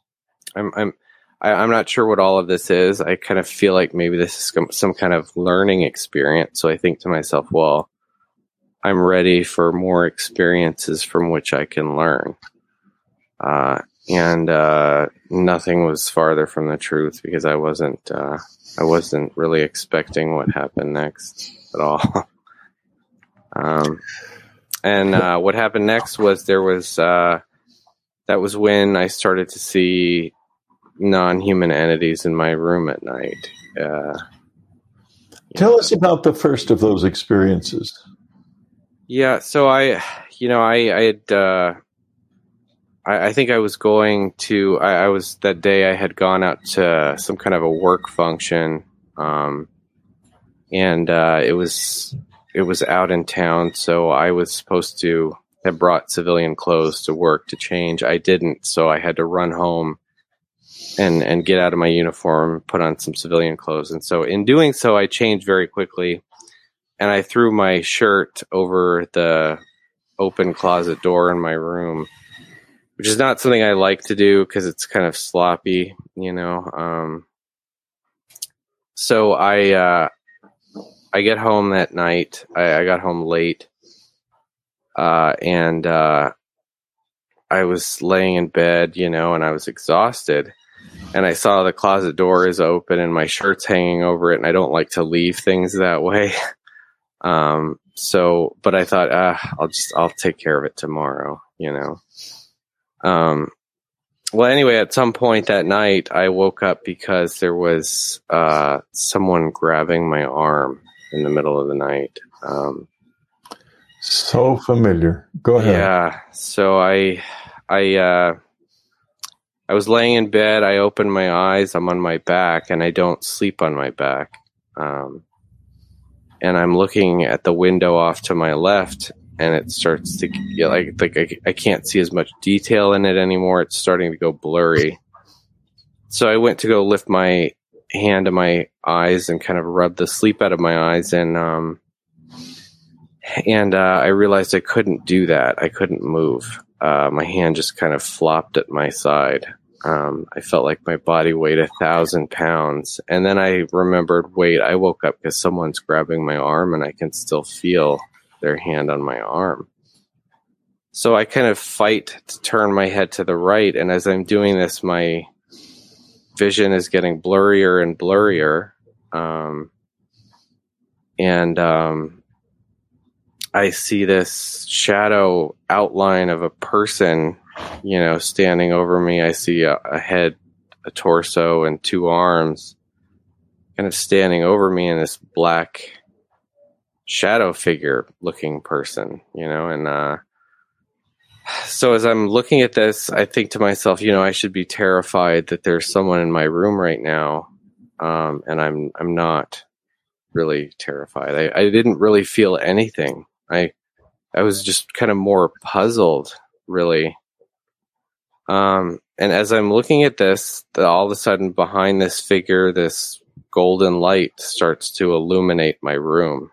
not sure what all of this is. I kind of feel like maybe this is some kind of learning experience. So I think to myself, well, I'm ready for more experiences from which I can learn. And nothing was farther from the truth, because I wasn't really expecting what happened next at all. What happened next was that was when I started to see non-human entities in my room at night. Tell us about the first of those experiences. Yeah. So I think I was going to, that day I had gone out to some kind of a work function. It was out in town, so I was supposed to have brought civilian clothes to work to change. I didn't, so I had to run home and get out of my uniform, put on some civilian clothes. And so in doing so, I changed very quickly, and I threw my shirt over the open closet door in my room, which is not something I like to do because it's kind of sloppy, So I get home that night. I got home late, and I was laying in bed, and I was exhausted. And I saw the closet door is open and my shirt's hanging over it, and I don't like to leave things that way. But I thought, I'll take care of it tomorrow, Well, anyway, at some point that night, I woke up because there was someone grabbing my arm in the middle of the night. So familiar. Go ahead. Yeah. So I was laying in bed. I opened my eyes. I'm on my back, and I don't sleep on my back. and I'm looking at the window off to my left, and it starts to get like I can't see as much detail in it anymore. It's starting to go blurry. So I went to go lift my hand to my eyes and kind of rub the sleep out of my eyes, and I realized I couldn't do that. I couldn't move. My hand just kind of flopped at my side. I felt like my body weighed 1,000 pounds. And then I remembered, wait, I woke up because someone's grabbing my arm and I can still feel their hand on my arm. So I kind of fight to turn my head to the right. And as I'm doing this, my vision is getting blurrier and blurrier. I see this shadow outline of a person, standing over me. I see a head, a torso, and two arms kind of standing over me, and this black shadow figure looking person, so as I'm looking at this, I think to myself, I should be terrified that there's someone in my room right now. And I'm not really terrified. I didn't really feel anything. I was just kind of more puzzled, really. And as I'm looking at this, all of a sudden behind this figure, this golden light starts to illuminate my room.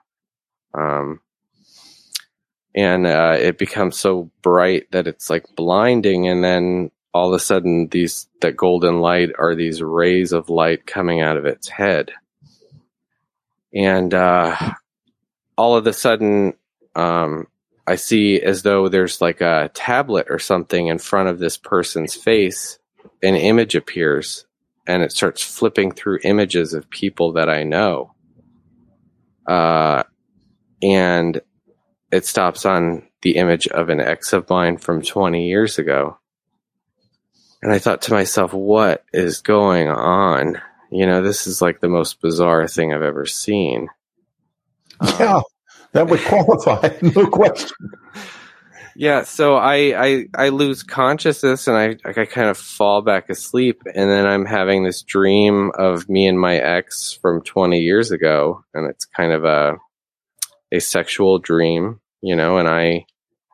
And it becomes so bright that it's like blinding. And then all of a sudden that golden light are these rays of light coming out of its head. And all of a sudden, I see as though there's like a tablet or something in front of this person's face. An image appears, and it starts flipping through images of people that I know. And it stops on the image of an ex of mine from 20 years ago. And I thought to myself, what is going on? This is like the most bizarre thing I've ever seen. Yeah, that would qualify, no question. Yeah, so I lose consciousness, and I kind of fall back asleep, and then I'm having this dream of me and my ex from 20 years ago, and it's kind of a sexual dream, and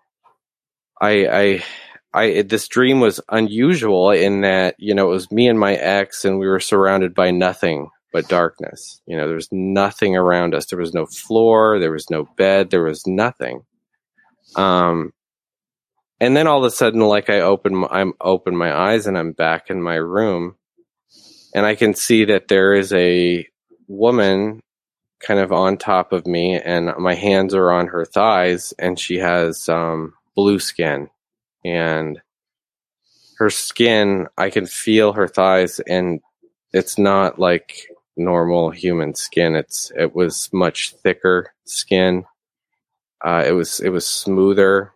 this dream was unusual in that, it was me and my ex, and we were surrounded by nothing but darkness. There was nothing around us. There was no floor. There was no bed. There was nothing. And then all of a sudden, like I open my eyes, and I'm back in my room, and I can see that there is a woman kind of on top of me, and my hands are on her thighs, and she has blue skin, and her skin, I can feel her thighs, and it's not like normal human skin. It was much thicker skin. It was smoother.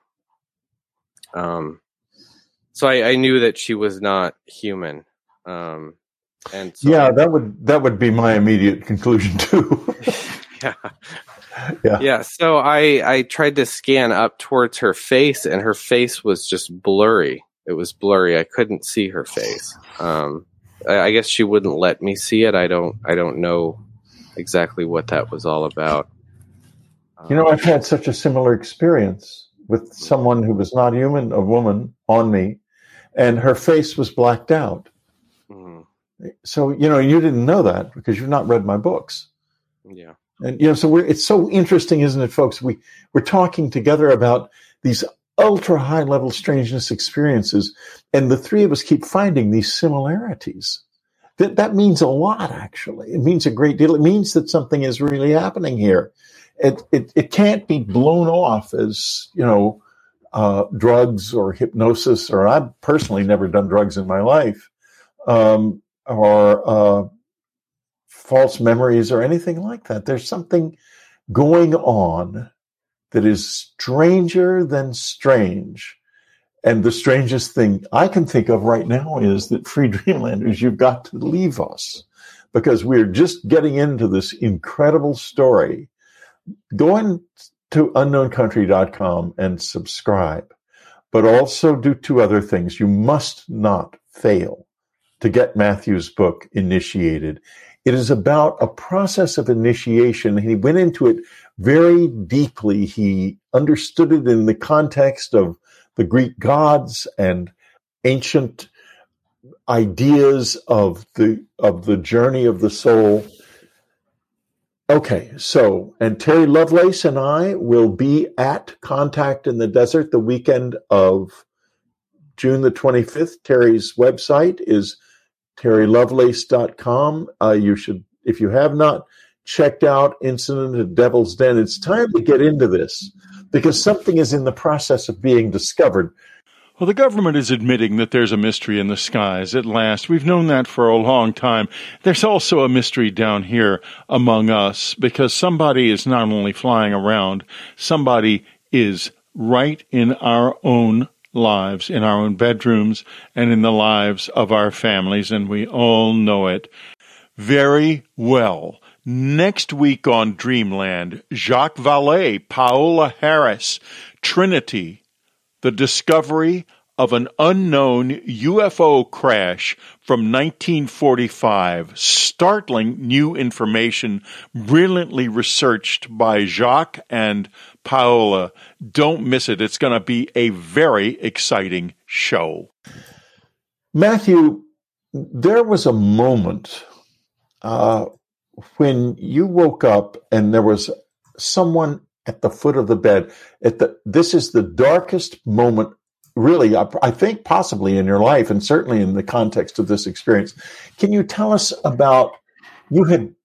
So I knew that she was not human. And so yeah, that would be my immediate conclusion too. Yeah. So I tried to scan up towards her face, and her face was just blurry. It was blurry. I couldn't see her face. I guess she wouldn't let me see it. I don't know exactly what that was all about. I've had such a similar experience with someone who was not human, a woman, on me, and her face was blacked out. Mm-hmm. So, you didn't know that because you've not read my books. Yeah. And, so it's so interesting, isn't it, folks? We're talking together about these ultra high level strangeness experiences, and the three of us keep finding these similarities. That means a lot, actually. It means a great deal. It means that something is really happening here. It can't be blown off as, drugs or hypnosis, or I've personally never done drugs in my life, or false memories or anything like that. There's something going on that is stranger than strange. And the strangest thing I can think of right now is that Free Dreamlanders, you've got to leave us, because we're just getting into this incredible story. Go into unknowncountry.com and subscribe, but also do two other things. You must not fail to get Matthew's book, Initiated. It is about a process of initiation. He went into it very deeply. He understood it in the context of the Greek gods and ancient ideas of the journey of the soul. Okay, so, and Terry Lovelace and I will be at Contact in the Desert the weekend of June the 25th. Terry's website is terrylovelace.com. You should, if you have not checked out Incident at Devil's Den, it's time to get into this because something is in the process of being discovered. Well, the government is admitting that there's a mystery in the skies at last. We've known that for a long time. There's also a mystery down here among us because somebody is not only flying around, somebody is right in our own lives, in our own bedrooms, and in the lives of our families, and we all know it very well. Next week on Dreamland, Jacques Vallée, Paola Harris, Trinity, the discovery of an unknown UFO crash from 1945. Startling new information, brilliantly researched by Jacques and Paola. Don't miss it. It's going to be a very exciting show. Matthew, there was a moment when you woke up and there was someone at the foot of the bed. This is the darkest moment, really, I think possibly in your life, and certainly in the context of this experience. Can you tell us about you had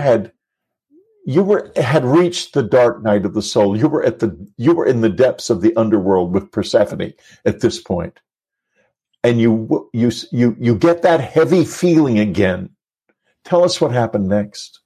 reached the dark night of the soul. You were in the depths of the underworld with Persephone at this point, and you get that heavy feeling again. Tell us what happened next.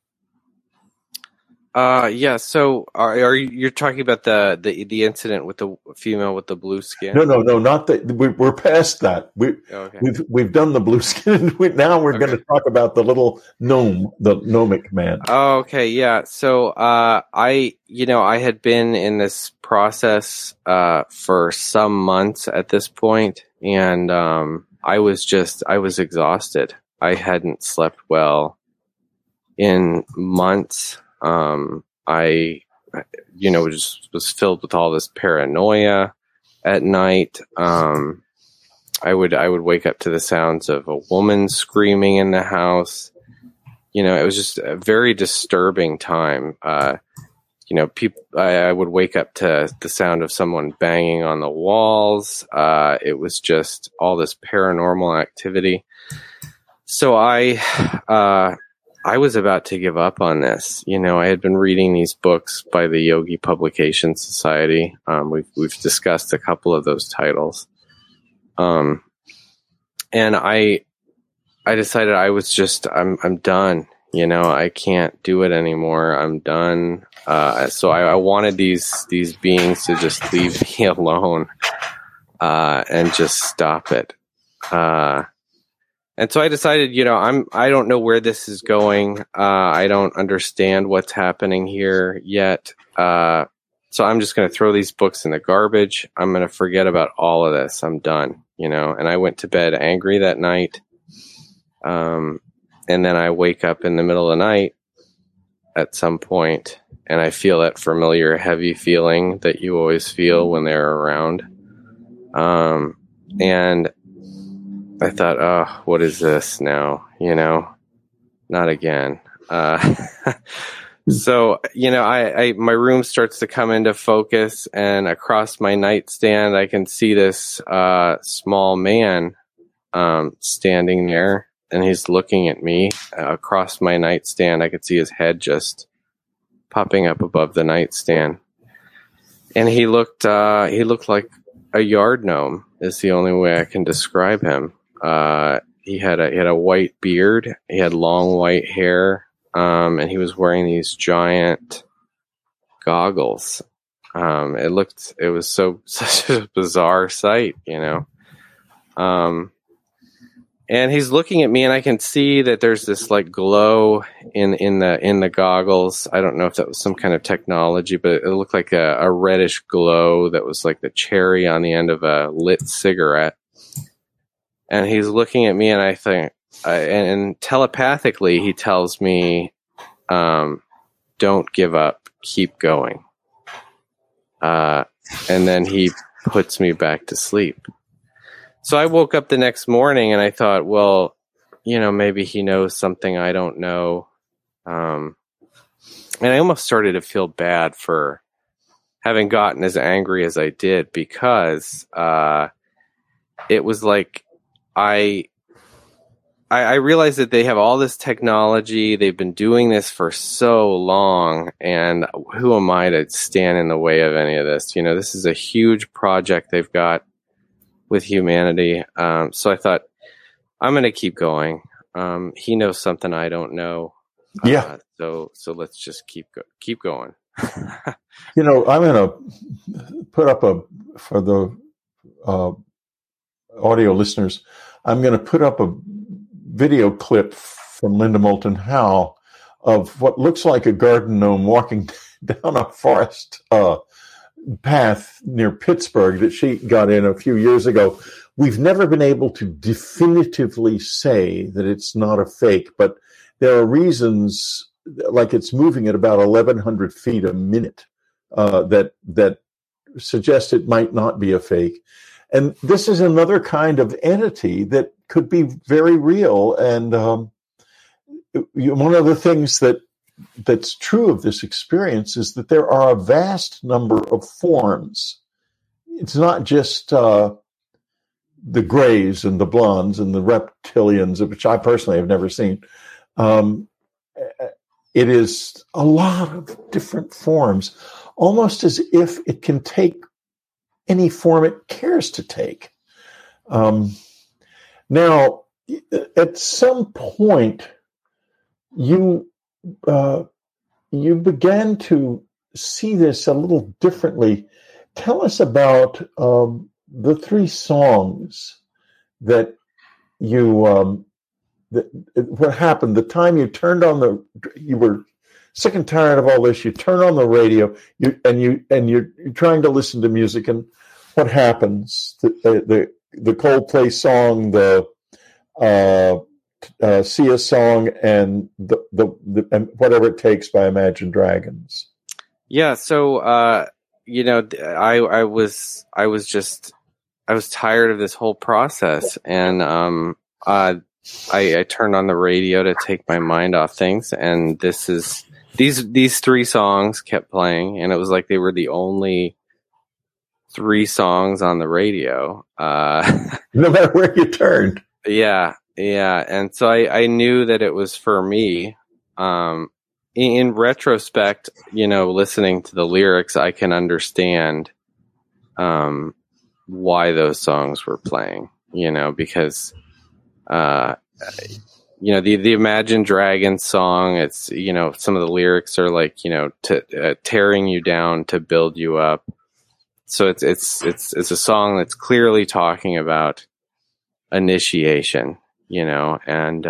Yeah. So, are you're talking about the incident with the female with the blue skin? No, not that. We're past that. Okay. We've done the blue skin. Now we're going to talk about the little gnome, the gnomic man. Oh, okay. Yeah. So, I had been in this process for some months at this point, and I was exhausted. I hadn't slept well in months. I just was filled with all this paranoia at night. I would wake up to the sounds of a woman screaming in the house. It was just a very disturbing time. I would wake up to the sound of someone banging on the walls. It was just all this paranormal activity. So I was about to give up on this. I had been reading these books by the Yogi Publication Society. We've discussed a couple of those titles. And I decided I'm done. I can't do it anymore. I'm done. So I wanted these beings to just leave me alone, and just stop it. And so I decided, I don't know where this is going. I don't understand what's happening here yet. So I'm just going to throw these books in the garbage. I'm going to forget about all of this. I'm done, and I went to bed angry that night. And then I wake up in the middle of the night at some point, and I feel that familiar heavy feeling that you always feel when they're around. And I thought, oh, what is this now? Not again. So, my room starts to come into focus, and across my nightstand, I can see this small man standing there, and he's looking at me across my nightstand. I could see his head just popping up above the nightstand, and he looked like a yard gnome. Is the only way I can describe him. He had a white beard. He had long white hair. And he was wearing these giant goggles. It was such a bizarre sight, and he's looking at me, and I can see that there's this like glow in the goggles. I don't know if that was some kind of technology, but it looked like a reddish glow that was like the cherry on the end of a lit cigarette. And he's looking at me, and I and telepathically he tells me, don't give up, keep going. And then he puts me back to sleep. So I woke up the next morning and I thought, well, maybe he knows something I don't know. And I almost started to feel bad for having gotten as angry as I did, because it was like I realized that they have all this technology. They've been doing this for so long, and who am I to stand in the way of any of this? This is a huge project they've got with humanity. So I thought, I'm going to keep going. He knows something I don't know. Yeah. So let's just keep going. I'm going to put up for the audio listeners, I'm going to put up a video clip from Linda Moulton Howe of what looks like a garden gnome walking down a forest path near Pittsburgh that she got in a few years ago. We've never been able to definitively say that it's not a fake, but there are reasons, like it's moving at about 1,100 feet a minute, that suggest it might not be a fake. And this is another kind of entity that could be very real. And one of the things that's true of this experience is that there are a vast number of forms. It's not just the grays and the blondes and the reptilians, which I personally have never seen. It is a lot of different forms, almost as if it can take any form it cares to take. Now, at some point, you began to see this a little differently. Tell us about the three songs that you what happened the time you turned on you were sick and tired of all this. You turn on the radio, you're trying to listen to music, and what happens? The Coldplay song, the Sia song, and the and Whatever It Takes by Imagine Dragons. Yeah. So I was tired of this whole process, and I turned on the radio to take my mind off things, and these three songs kept playing, and it was like they were the only three songs on the radio. No matter where you turned. Yeah. And so I knew that it was for me. In retrospect, listening to the lyrics, I can understand why those songs were playing, because the Imagine Dragons song, it's, some of the lyrics are like, tearing you down to build you up. So it's a song that's clearly talking about initiation, and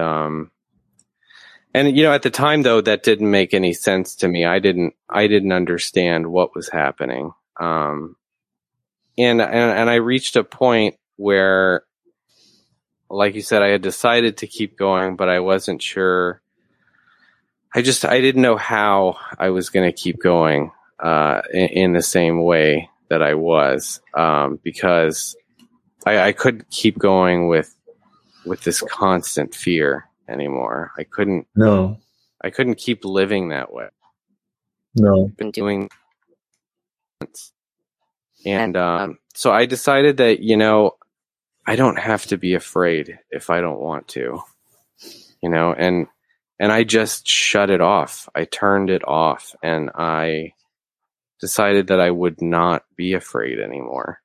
at the time though, that didn't make any sense to me. I didn't understand what was happening. And I reached a point where, like you said, I had decided to keep going, but I wasn't sure. I didn't know how I was going to keep going, in the same way that I was, because I couldn't keep going with this constant fear anymore. I couldn't keep living that way. No. I've been doing, and so I decided that I don't have to be afraid if I don't want to, and I just shut it off. I turned it off, and I decided that I would not be afraid anymore.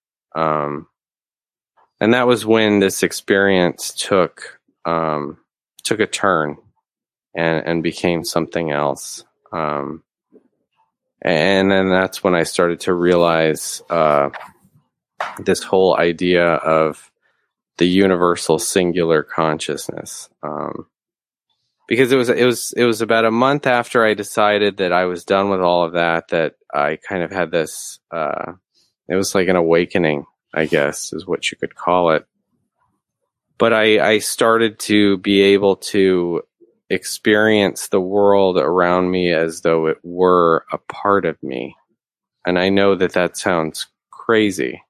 And that was when this experience took a turn and became something else. And then that's when I started to realize this whole idea of the universal singular consciousness. Because it was about a month after I decided that I was done with all of that I kind of had this, it was like an awakening, I guess is what you could call it. but I started to be able to experience the world around me as though it were a part of me. And I know that sounds crazy.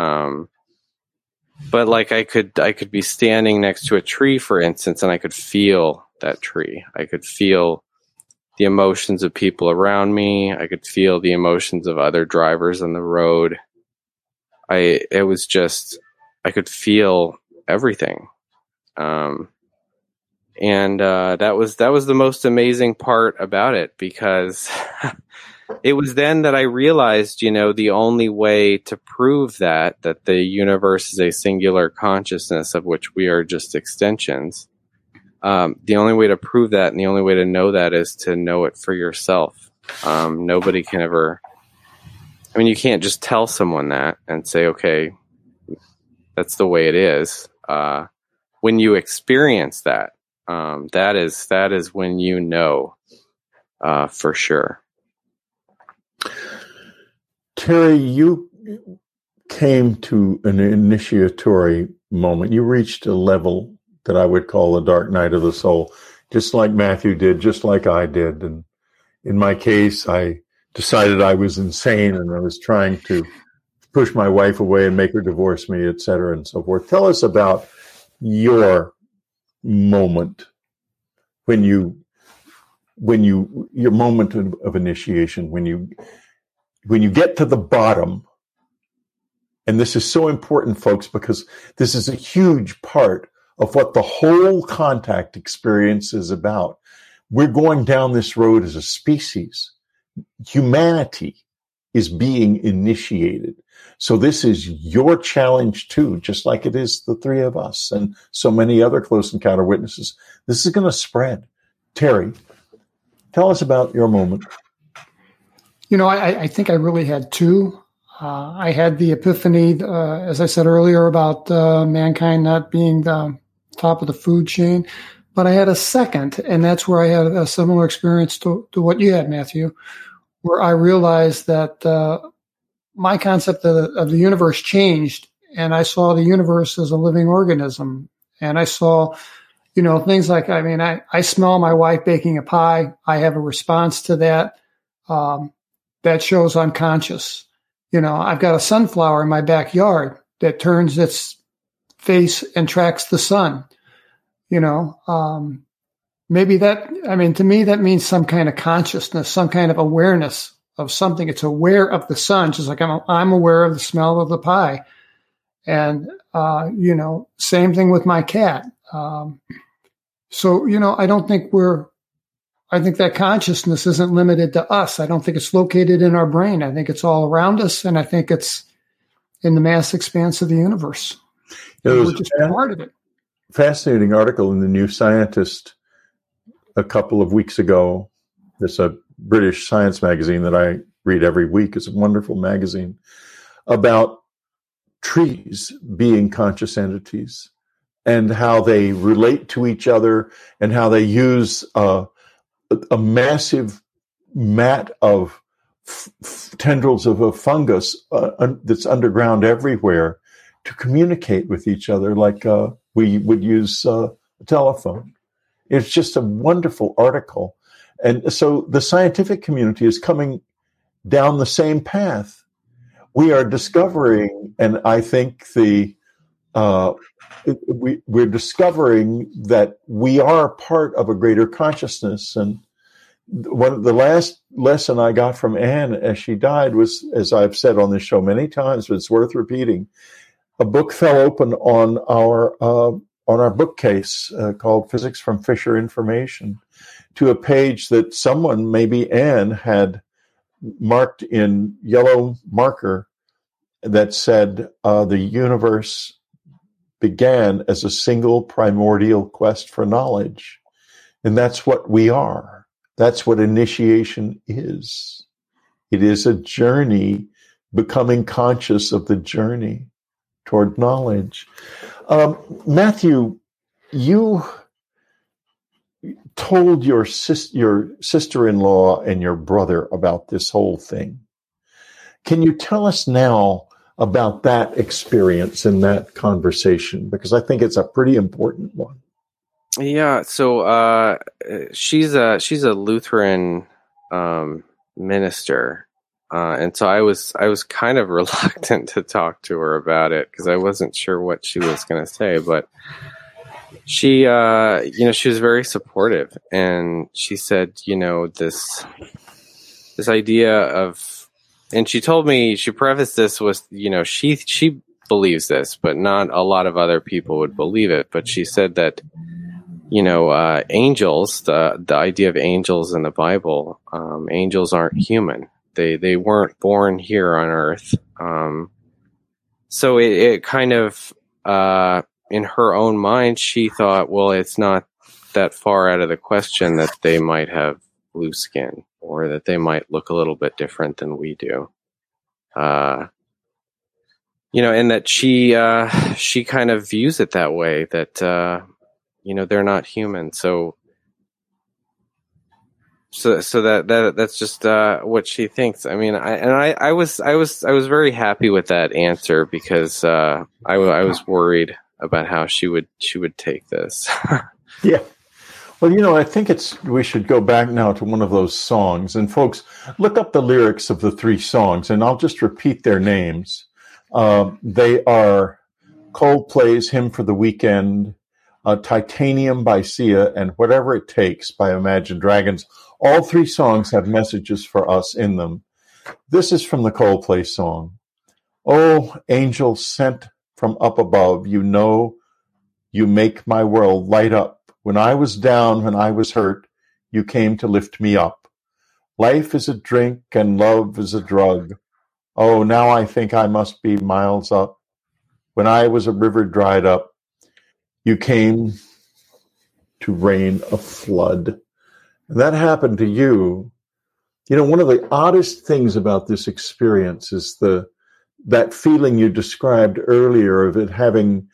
But like I could be standing next to a tree, for instance, and I could feel that tree. I could feel the emotions of people around me. I could feel the emotions of other drivers on the road. I could feel everything. And that was the most amazing part about it, because it was then that I realized, the only way to prove that the universe is a singular consciousness of which we are just extensions. The only way to prove that and the only way to know that is to know it for yourself. Nobody can ever, you can't just tell someone that and say, okay, that's the way it is. When you experience that, that is when you know, for sure. Terry, you came to an initiatory moment. You reached a level that I would call a dark night of the soul, just like Matthew did, just like I did. And in my case, I decided I was insane and I was trying to push my wife away and make her divorce me, et cetera, and so forth. Tell us about your moment your moment of initiation, when you get to the bottom. And this is so important, folks, because this is a huge part of what the whole contact experience is about. We're going down this road as a species. Humanity is being initiated. So this is your challenge too, just like it is the three of us and so many other close encounter witnesses. This is going to spread. Terry, tell us about your moment. I think I really had two. I had the epiphany, as I said earlier, about mankind not being the top of the food chain. But I had a second, and that's where I had a similar experience to what you had, Matthew, where I realized that my concept of the universe changed, and I saw the universe as a living organism. And I saw, things like, I smell my wife baking a pie. I have a response to that. That shows I'm conscious. I've got a sunflower in my backyard that turns its face and tracks the sun. Maybe to me, that means some kind of consciousness, some kind of awareness of something. It's aware of the sun, just like I'm aware of the smell of the pie. And, same thing with my cat. I think that consciousness isn't limited to us. I don't think it's located in our brain. I think it's all around us, and I think it's in the mass expanse of the universe. We're just part of it. Fascinating article in the New Scientist a couple of weeks ago. It's a British science magazine that I read every week. It's a wonderful magazine about trees being conscious entities and how they relate to each other and how they use a massive mat of tendrils of a fungus that's underground everywhere to communicate with each other like we would use a telephone. It's just a wonderful article. And so the scientific community is coming down the same path. We are discovering, and I think we're discovering that we are part of a greater consciousness. And the last lesson I got from Anne as she died was, as I've said on this show many times, but it's worth repeating, a book fell open on our bookcase called Physics from Fisher Information, to a page that someone, maybe Anne, had marked in yellow marker that said the universe began as a single primordial quest for knowledge. And that's what we are. That's what initiation is. It is a journey, becoming conscious of the journey toward knowledge. Matthew, you told your sister-in-law and your brother about this whole thing. Can you tell us now about that experience and that conversation, because I think it's a pretty important one. Yeah. So she's a Lutheran minister, and so I was kind of reluctant to talk to her about it because I wasn't sure what she was going to say, but she she was very supportive, and she said, this idea of, and she told me, she prefaced this with, she believes this, but not a lot of other people would believe it. But she said that, angels, the idea of angels in the Bible, angels aren't human. They weren't born here on earth. So it kind of, in her own mind, she thought, well, it's not that far out of the question that they might have blue skin or that they might look a little bit different than we do. And that she kind of views it that way, that, they're not human. So that's just, what she thinks. I mean, I was very happy with that answer because, I was worried about how she would take this. Yeah. Well, I think we should go back now to one of those songs. And folks, look up the lyrics of the 3 songs, and I'll just repeat their names. They are Coldplay's Hymn for the Weekend, Titanium by Sia, and Whatever It Takes by Imagine Dragons. All 3 songs have messages for us in them. This is from the Coldplay song. Oh, angel sent from up above, you make my world light up. When I was down, when I was hurt, you came to lift me up. Life is a drink and love is a drug. Oh, now I think I must be miles up. When I was a river dried up, you came to rain a flood. And that happened to you. One of the oddest things about this experience is that feeling you described earlier of it having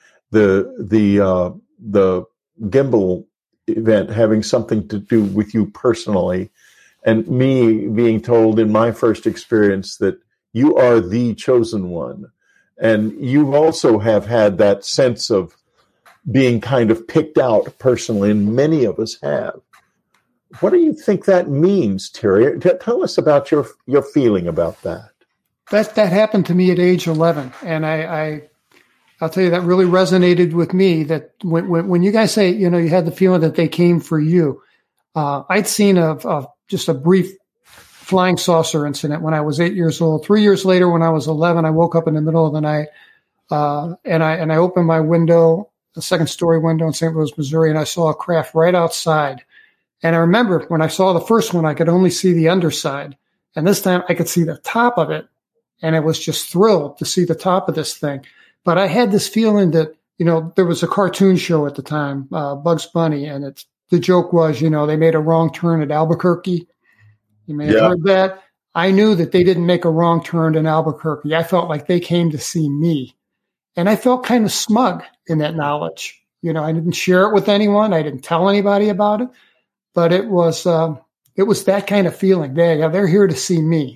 the gimbal event having something to do with you personally, and me being told in my first experience that you are the chosen one. And you also have had that sense of being kind of picked out personally, and many of us have. What do you think that means, Terry? Tell us about your feeling about that. That happened to me at age 11, and I'll tell you, that really resonated with me, that when you guys say, you had the feeling that they came for you. I'd seen just a brief flying saucer incident when I was 8 years old. 3 years later, when I was 11, I woke up in the middle of the night, and I opened my window, the second story window in St. Louis, Missouri, and I saw a craft right outside. And I remember when I saw the first one, I could only see the underside. And this time I could see the top of it. And I was just thrilled to see the top of this thing. But I had this feeling that, there was a cartoon show at the time, Bugs Bunny, and the joke was, they made a wrong turn at Albuquerque. You may have heard that. I knew that they didn't make a wrong turn in Albuquerque. I felt like they came to see me. And I felt kind of smug in that knowledge. I didn't share it with anyone. I didn't tell anybody about it. But it was that kind of feeling. They're here to see me.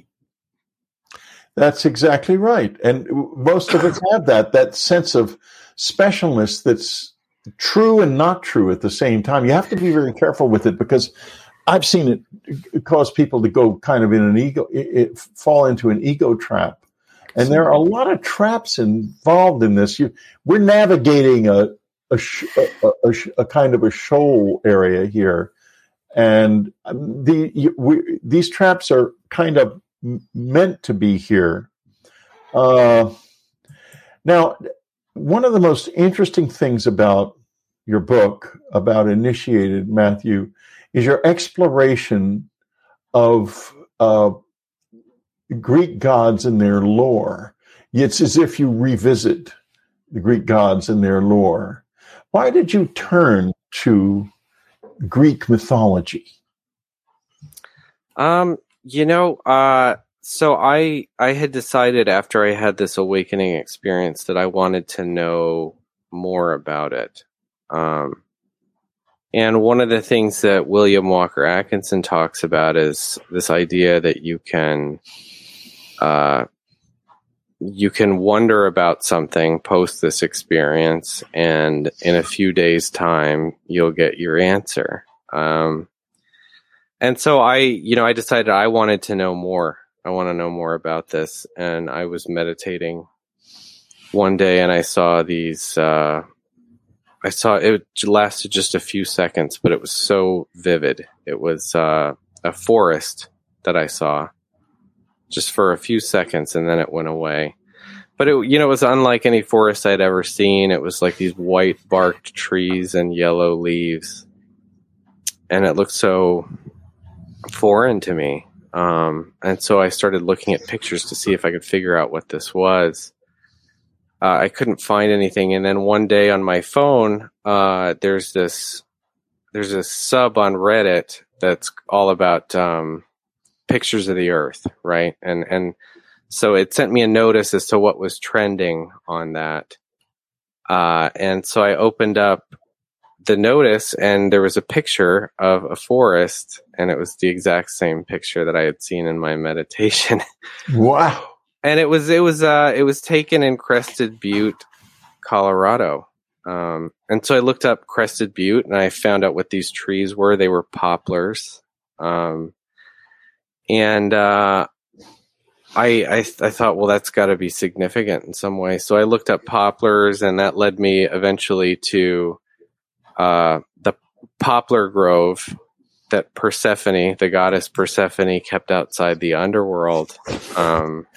That's exactly right. And most of us have that sense of specialness that's true and not true at the same time. You have to be very careful with it, because I've seen it cause people to go kind of fall into an ego trap. And there are a lot of traps involved in this. We're navigating a kind of a shoal area here. And these traps are kind of meant to be here. Now, one of the most interesting things about your book, about Initiated, Matthew, is your exploration of Greek gods and their lore. It's as if you revisit the Greek gods and their lore. Why did you turn to Greek mythology? So I had decided after I had this awakening experience that I wanted to know more about it. And one of the things that William Walker Atkinson talks about is this idea that you can you can wonder about something post this experience, and in a few days' time, you'll get your answer. And so I decided I wanted to know more. I want to know more about this. And I was meditating one day and I saw these, it lasted just a few seconds, but it was so vivid. It was a forest that I saw just for a few seconds, and then it went away. But it was unlike any forest I'd ever seen. It was like these white barked trees and yellow leaves. And it looked so foreign to me. And so I started looking at pictures to see if I could figure out what this was. I couldn't find anything. And then one day on my phone, there's a sub on Reddit that's all about pictures of the Earth, right? And so it sent me a notice as to what was trending on that. And so I opened up the notice, and there was a picture of a forest, and it was the exact same picture that I had seen in my meditation. Wow. And it was taken in Crested Butte, Colorado. And so I looked up Crested Butte, and I found out what these trees were. They were poplars. I thought, well, that's got to be significant in some way. So I looked up poplars, and that led me eventually to the poplar grove that Persephone, the goddess Persephone, kept outside the underworld. And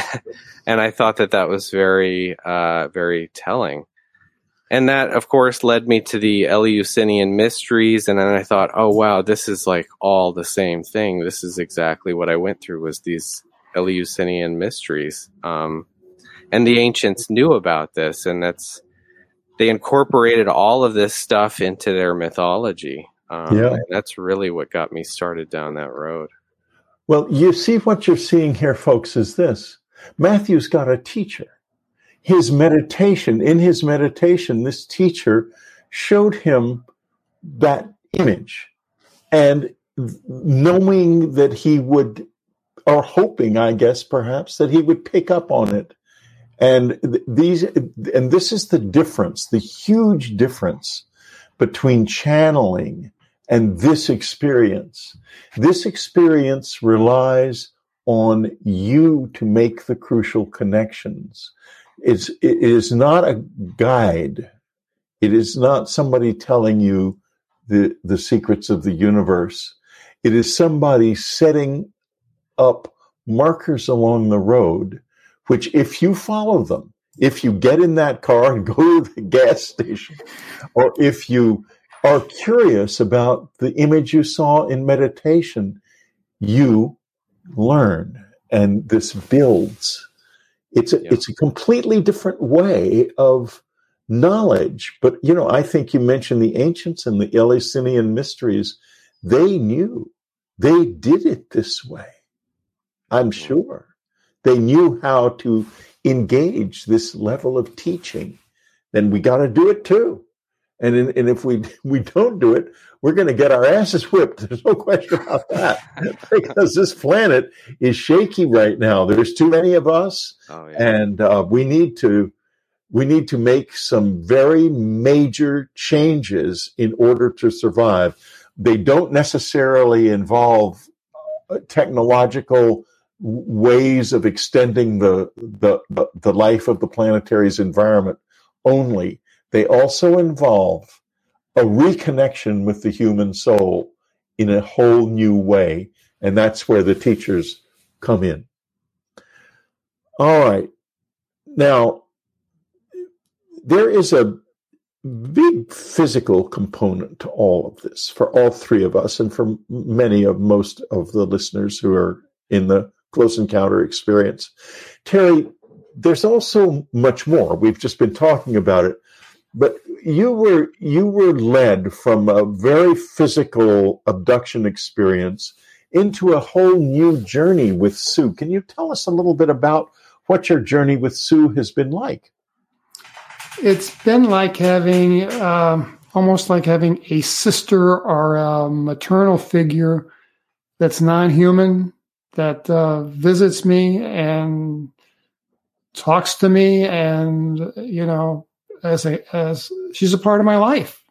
I thought that was very, very telling. And that, of course, led me to the Eleusinian mysteries. And then I thought, oh, wow, this is like all the same thing. This is exactly what I went through, was these Eleusinian mysteries. And the ancients knew about this, and they incorporated all of this stuff into their mythology. And that's really what got me started down that road. Well, you see, what you're seeing here, folks, is this. Matthew's got a teacher. In his meditation, this teacher showed him that image, and knowing that he would, or hoping, I guess, perhaps, that he would pick up on it. And this is the difference, the huge difference between channeling and this experience. This experience relies on you to make the crucial connections. It is not a guide. It is not somebody telling you the secrets of the universe. It is somebody setting up markers along the road, which, if you follow them, if you get in that car and go to the gas station, or if you are curious about the image you saw in meditation, you learn, and this builds. It's a completely different way of knowledge. But, I think you mentioned the ancients and the Eleusinian mysteries. They knew. They did it this way. I'm sure. They knew how to engage this level of teaching. Then we got to do it too. And if we don't do it, we're going to get our asses whipped. There's no question about that. Because this planet is shaky right now. There's too many of us, and we need to make some very major changes in order to survive. They don't necessarily involve technological ways of extending the life of the planetary's environment only. They also involve a reconnection with the human soul in a whole new way, and that's where the teachers come in. All right. Now, there is a big physical component to all of this for all three of us, and for most of the listeners who are in the Close Encounter experience. Terry, there's also much more. We've just been talking about it, but you were led from a very physical abduction experience into a whole new journey with Sue. Can you tell us a little bit about what your journey with Sue has been like? It's been like having, almost like having a sister or a maternal figure that's non-human, that visits me and talks to me, and as she's a part of my life,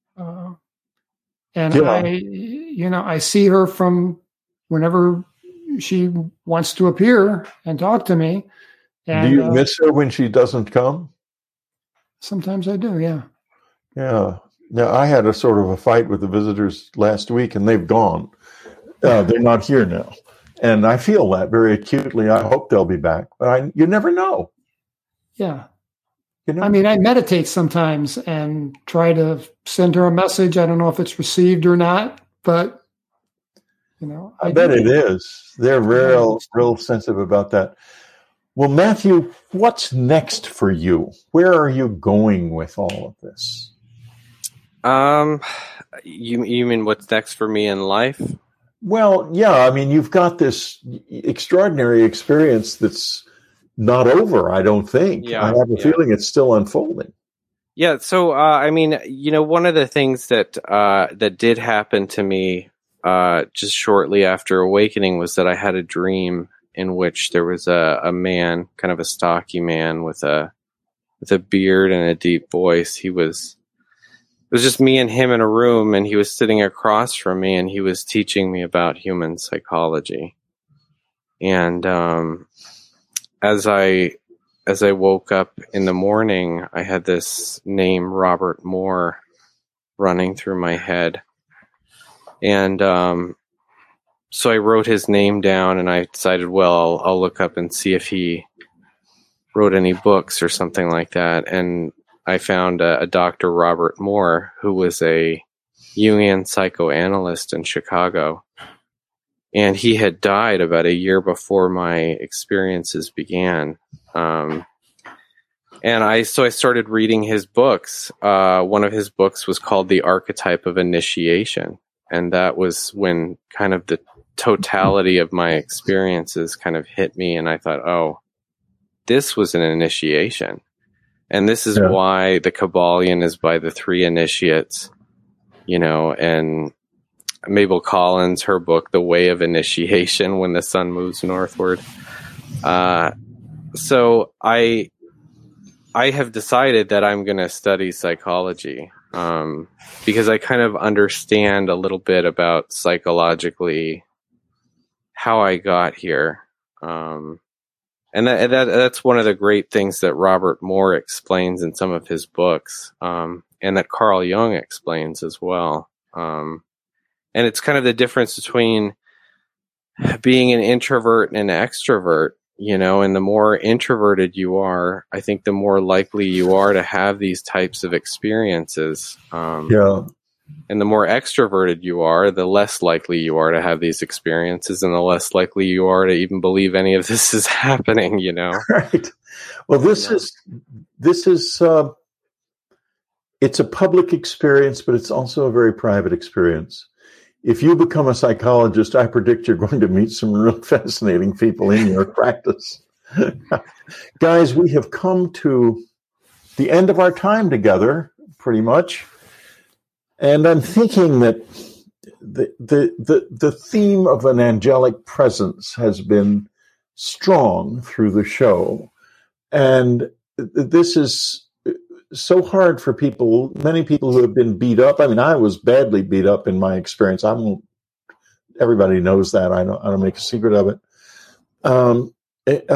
and I see her from whenever she wants to appear and talk to me. And, do you miss her when she doesn't come? Sometimes I do, yeah. Yeah. Now, I had a sort of a fight with the visitors last week, and they've gone. They're not here now. And I feel that very acutely. I hope they'll be back. But you never know. Yeah. I mean, I meditate sometimes and try to send her a message. I don't know if it's received or not, but, I bet it is. They're real sensitive about that. Well, Matthew, what's next for you? Where are you going with all of this? You mean what's next for me in life? Well, yeah. I mean, you've got this extraordinary experience that's not over, I don't think. Yeah, I have a feeling it's still unfolding. Yeah. So, I mean, one of the things that did happen to me just shortly after awakening was that I had a dream in which there was a man, kind of a stocky man with a beard and a deep voice. It was just me and him in a room, and he was sitting across from me, and he was teaching me about human psychology. And as I woke up in the morning, I had this name, Robert Moore, running through my head. And so I wrote his name down, and I decided, well, I'll look up and see if he wrote any books or something like that. And I found a Dr. Robert Moore, who was a Jungian psychoanalyst in Chicago. And he had died about a year before my experiences began. And I started reading his books. One of his books was called The Archetype of Initiation. And that was when kind of the totality of my experiences kind of hit me. And I thought, oh, this was an initiation. And this is why the Kybalion is by the three initiates, and Mabel Collins, her book, The Way of Initiation, When the Sun Moves Northward. So I have decided that I'm going to study psychology, because I kind of understand a little bit about psychologically how I got here. And that's one of the great things that Robert Moore explains in some of his books, and that Carl Jung explains as well. And it's kind of the difference between being an introvert and an extrovert, and the more introverted you are, I think the more likely you are to have these types of experiences. And the more extroverted you are, the less likely you are to have these experiences, and the less likely you are to even believe any of this is happening, Right. Well, this is it's a public experience, but it's also a very private experience. If you become a psychologist, I predict you're going to meet some real fascinating people in your practice. Guys, we have come to the end of our time together, pretty much. And I'm thinking that the theme of an angelic presence has been strong through the show. And this is so hard for people, many people who have been beat up. I mean, I was badly beat up in my experience. Everybody knows that. I don't make a secret of it.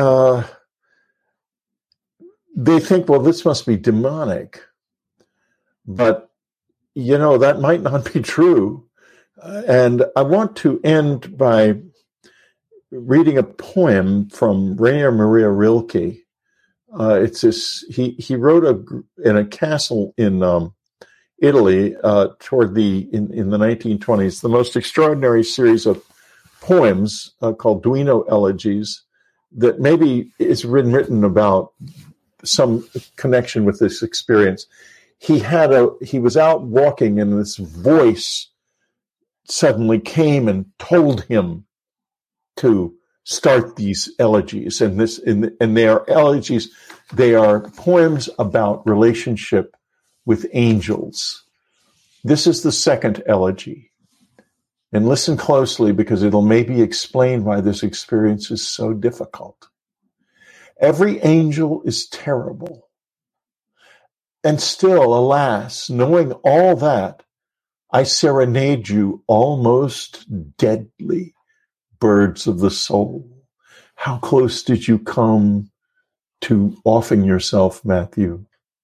They think, well, this must be demonic. But that might not be true. And I want to end by reading a poem from Rainer Maria Rilke. It's this, he wrote in a castle in Italy toward in the 1920s, the most extraordinary series of poems called Duino Elegies that maybe is written about some connection with this experience. He was out walking, and this voice suddenly came and told him to start these elegies. And they are elegies. They are poems about relationship with angels. This is the second elegy. And listen closely, because it'll maybe explain why this experience is so difficult. Every angel is terrible. And still, alas, knowing all that, I serenade you almost deadly, birds of the soul. How close did you come to offing yourself, Matthew?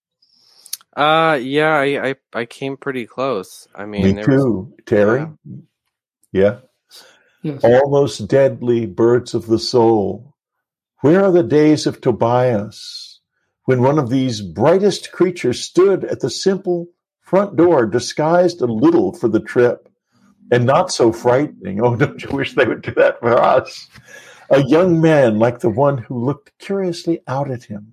Yeah, I came pretty close. I mean, Me too. Terry? Yeah. Yes. Almost deadly, birds of the soul. Where are the days of Tobias, when one of these brightest creatures stood at the simple front door, disguised a little for the trip, and not so frightening? Oh, don't you wish they would do that for us? A young man like the one who looked curiously out at him.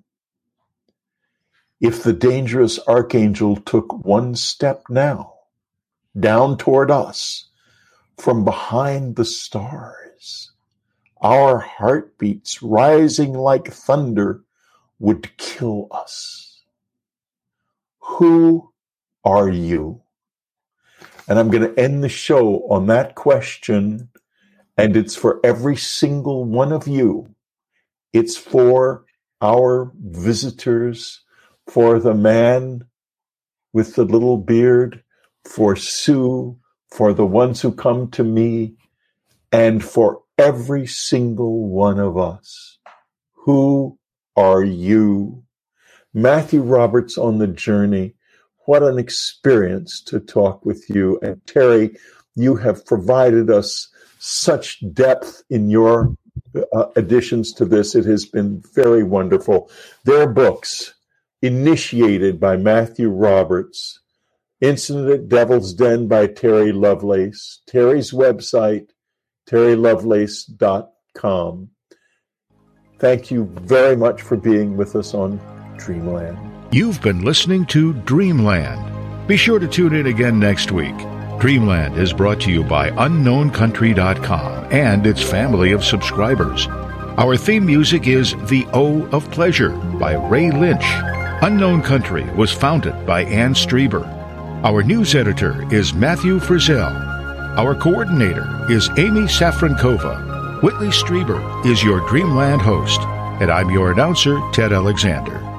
If the dangerous archangel took one step now, down toward us, from behind the stars, our heartbeats rising like thunder would kill us. Who are you? And I'm going to end the show on that question, and it's for every single one of you. It's for our visitors, for the man with the little beard, for Sue, for the ones who come to me, and for every single one of us. Who are you? Matthew Roberts on the Journey. What an experience to talk with you. And Terry, you have provided us such depth in your additions to this. It has been very wonderful. Their books, Initiated by Matthew Roberts, Incident at Devil's Den by Terry Lovelace, Terry's website, terrylovelace.com. Thank you very much for being with us on Dreamland. You've been listening to Dreamland. Be sure to tune in again next week. Dreamland is brought to you by UnknownCountry.com and its family of subscribers. Our theme music is The O of Pleasure by Ray Lynch. Unknown Country was founded by Ann Strieber. Our news editor is Matthew Frizzell. Our coordinator is Amy Safrankova. Whitley Strieber is your Dreamland host, and I'm your announcer, Ted Alexander.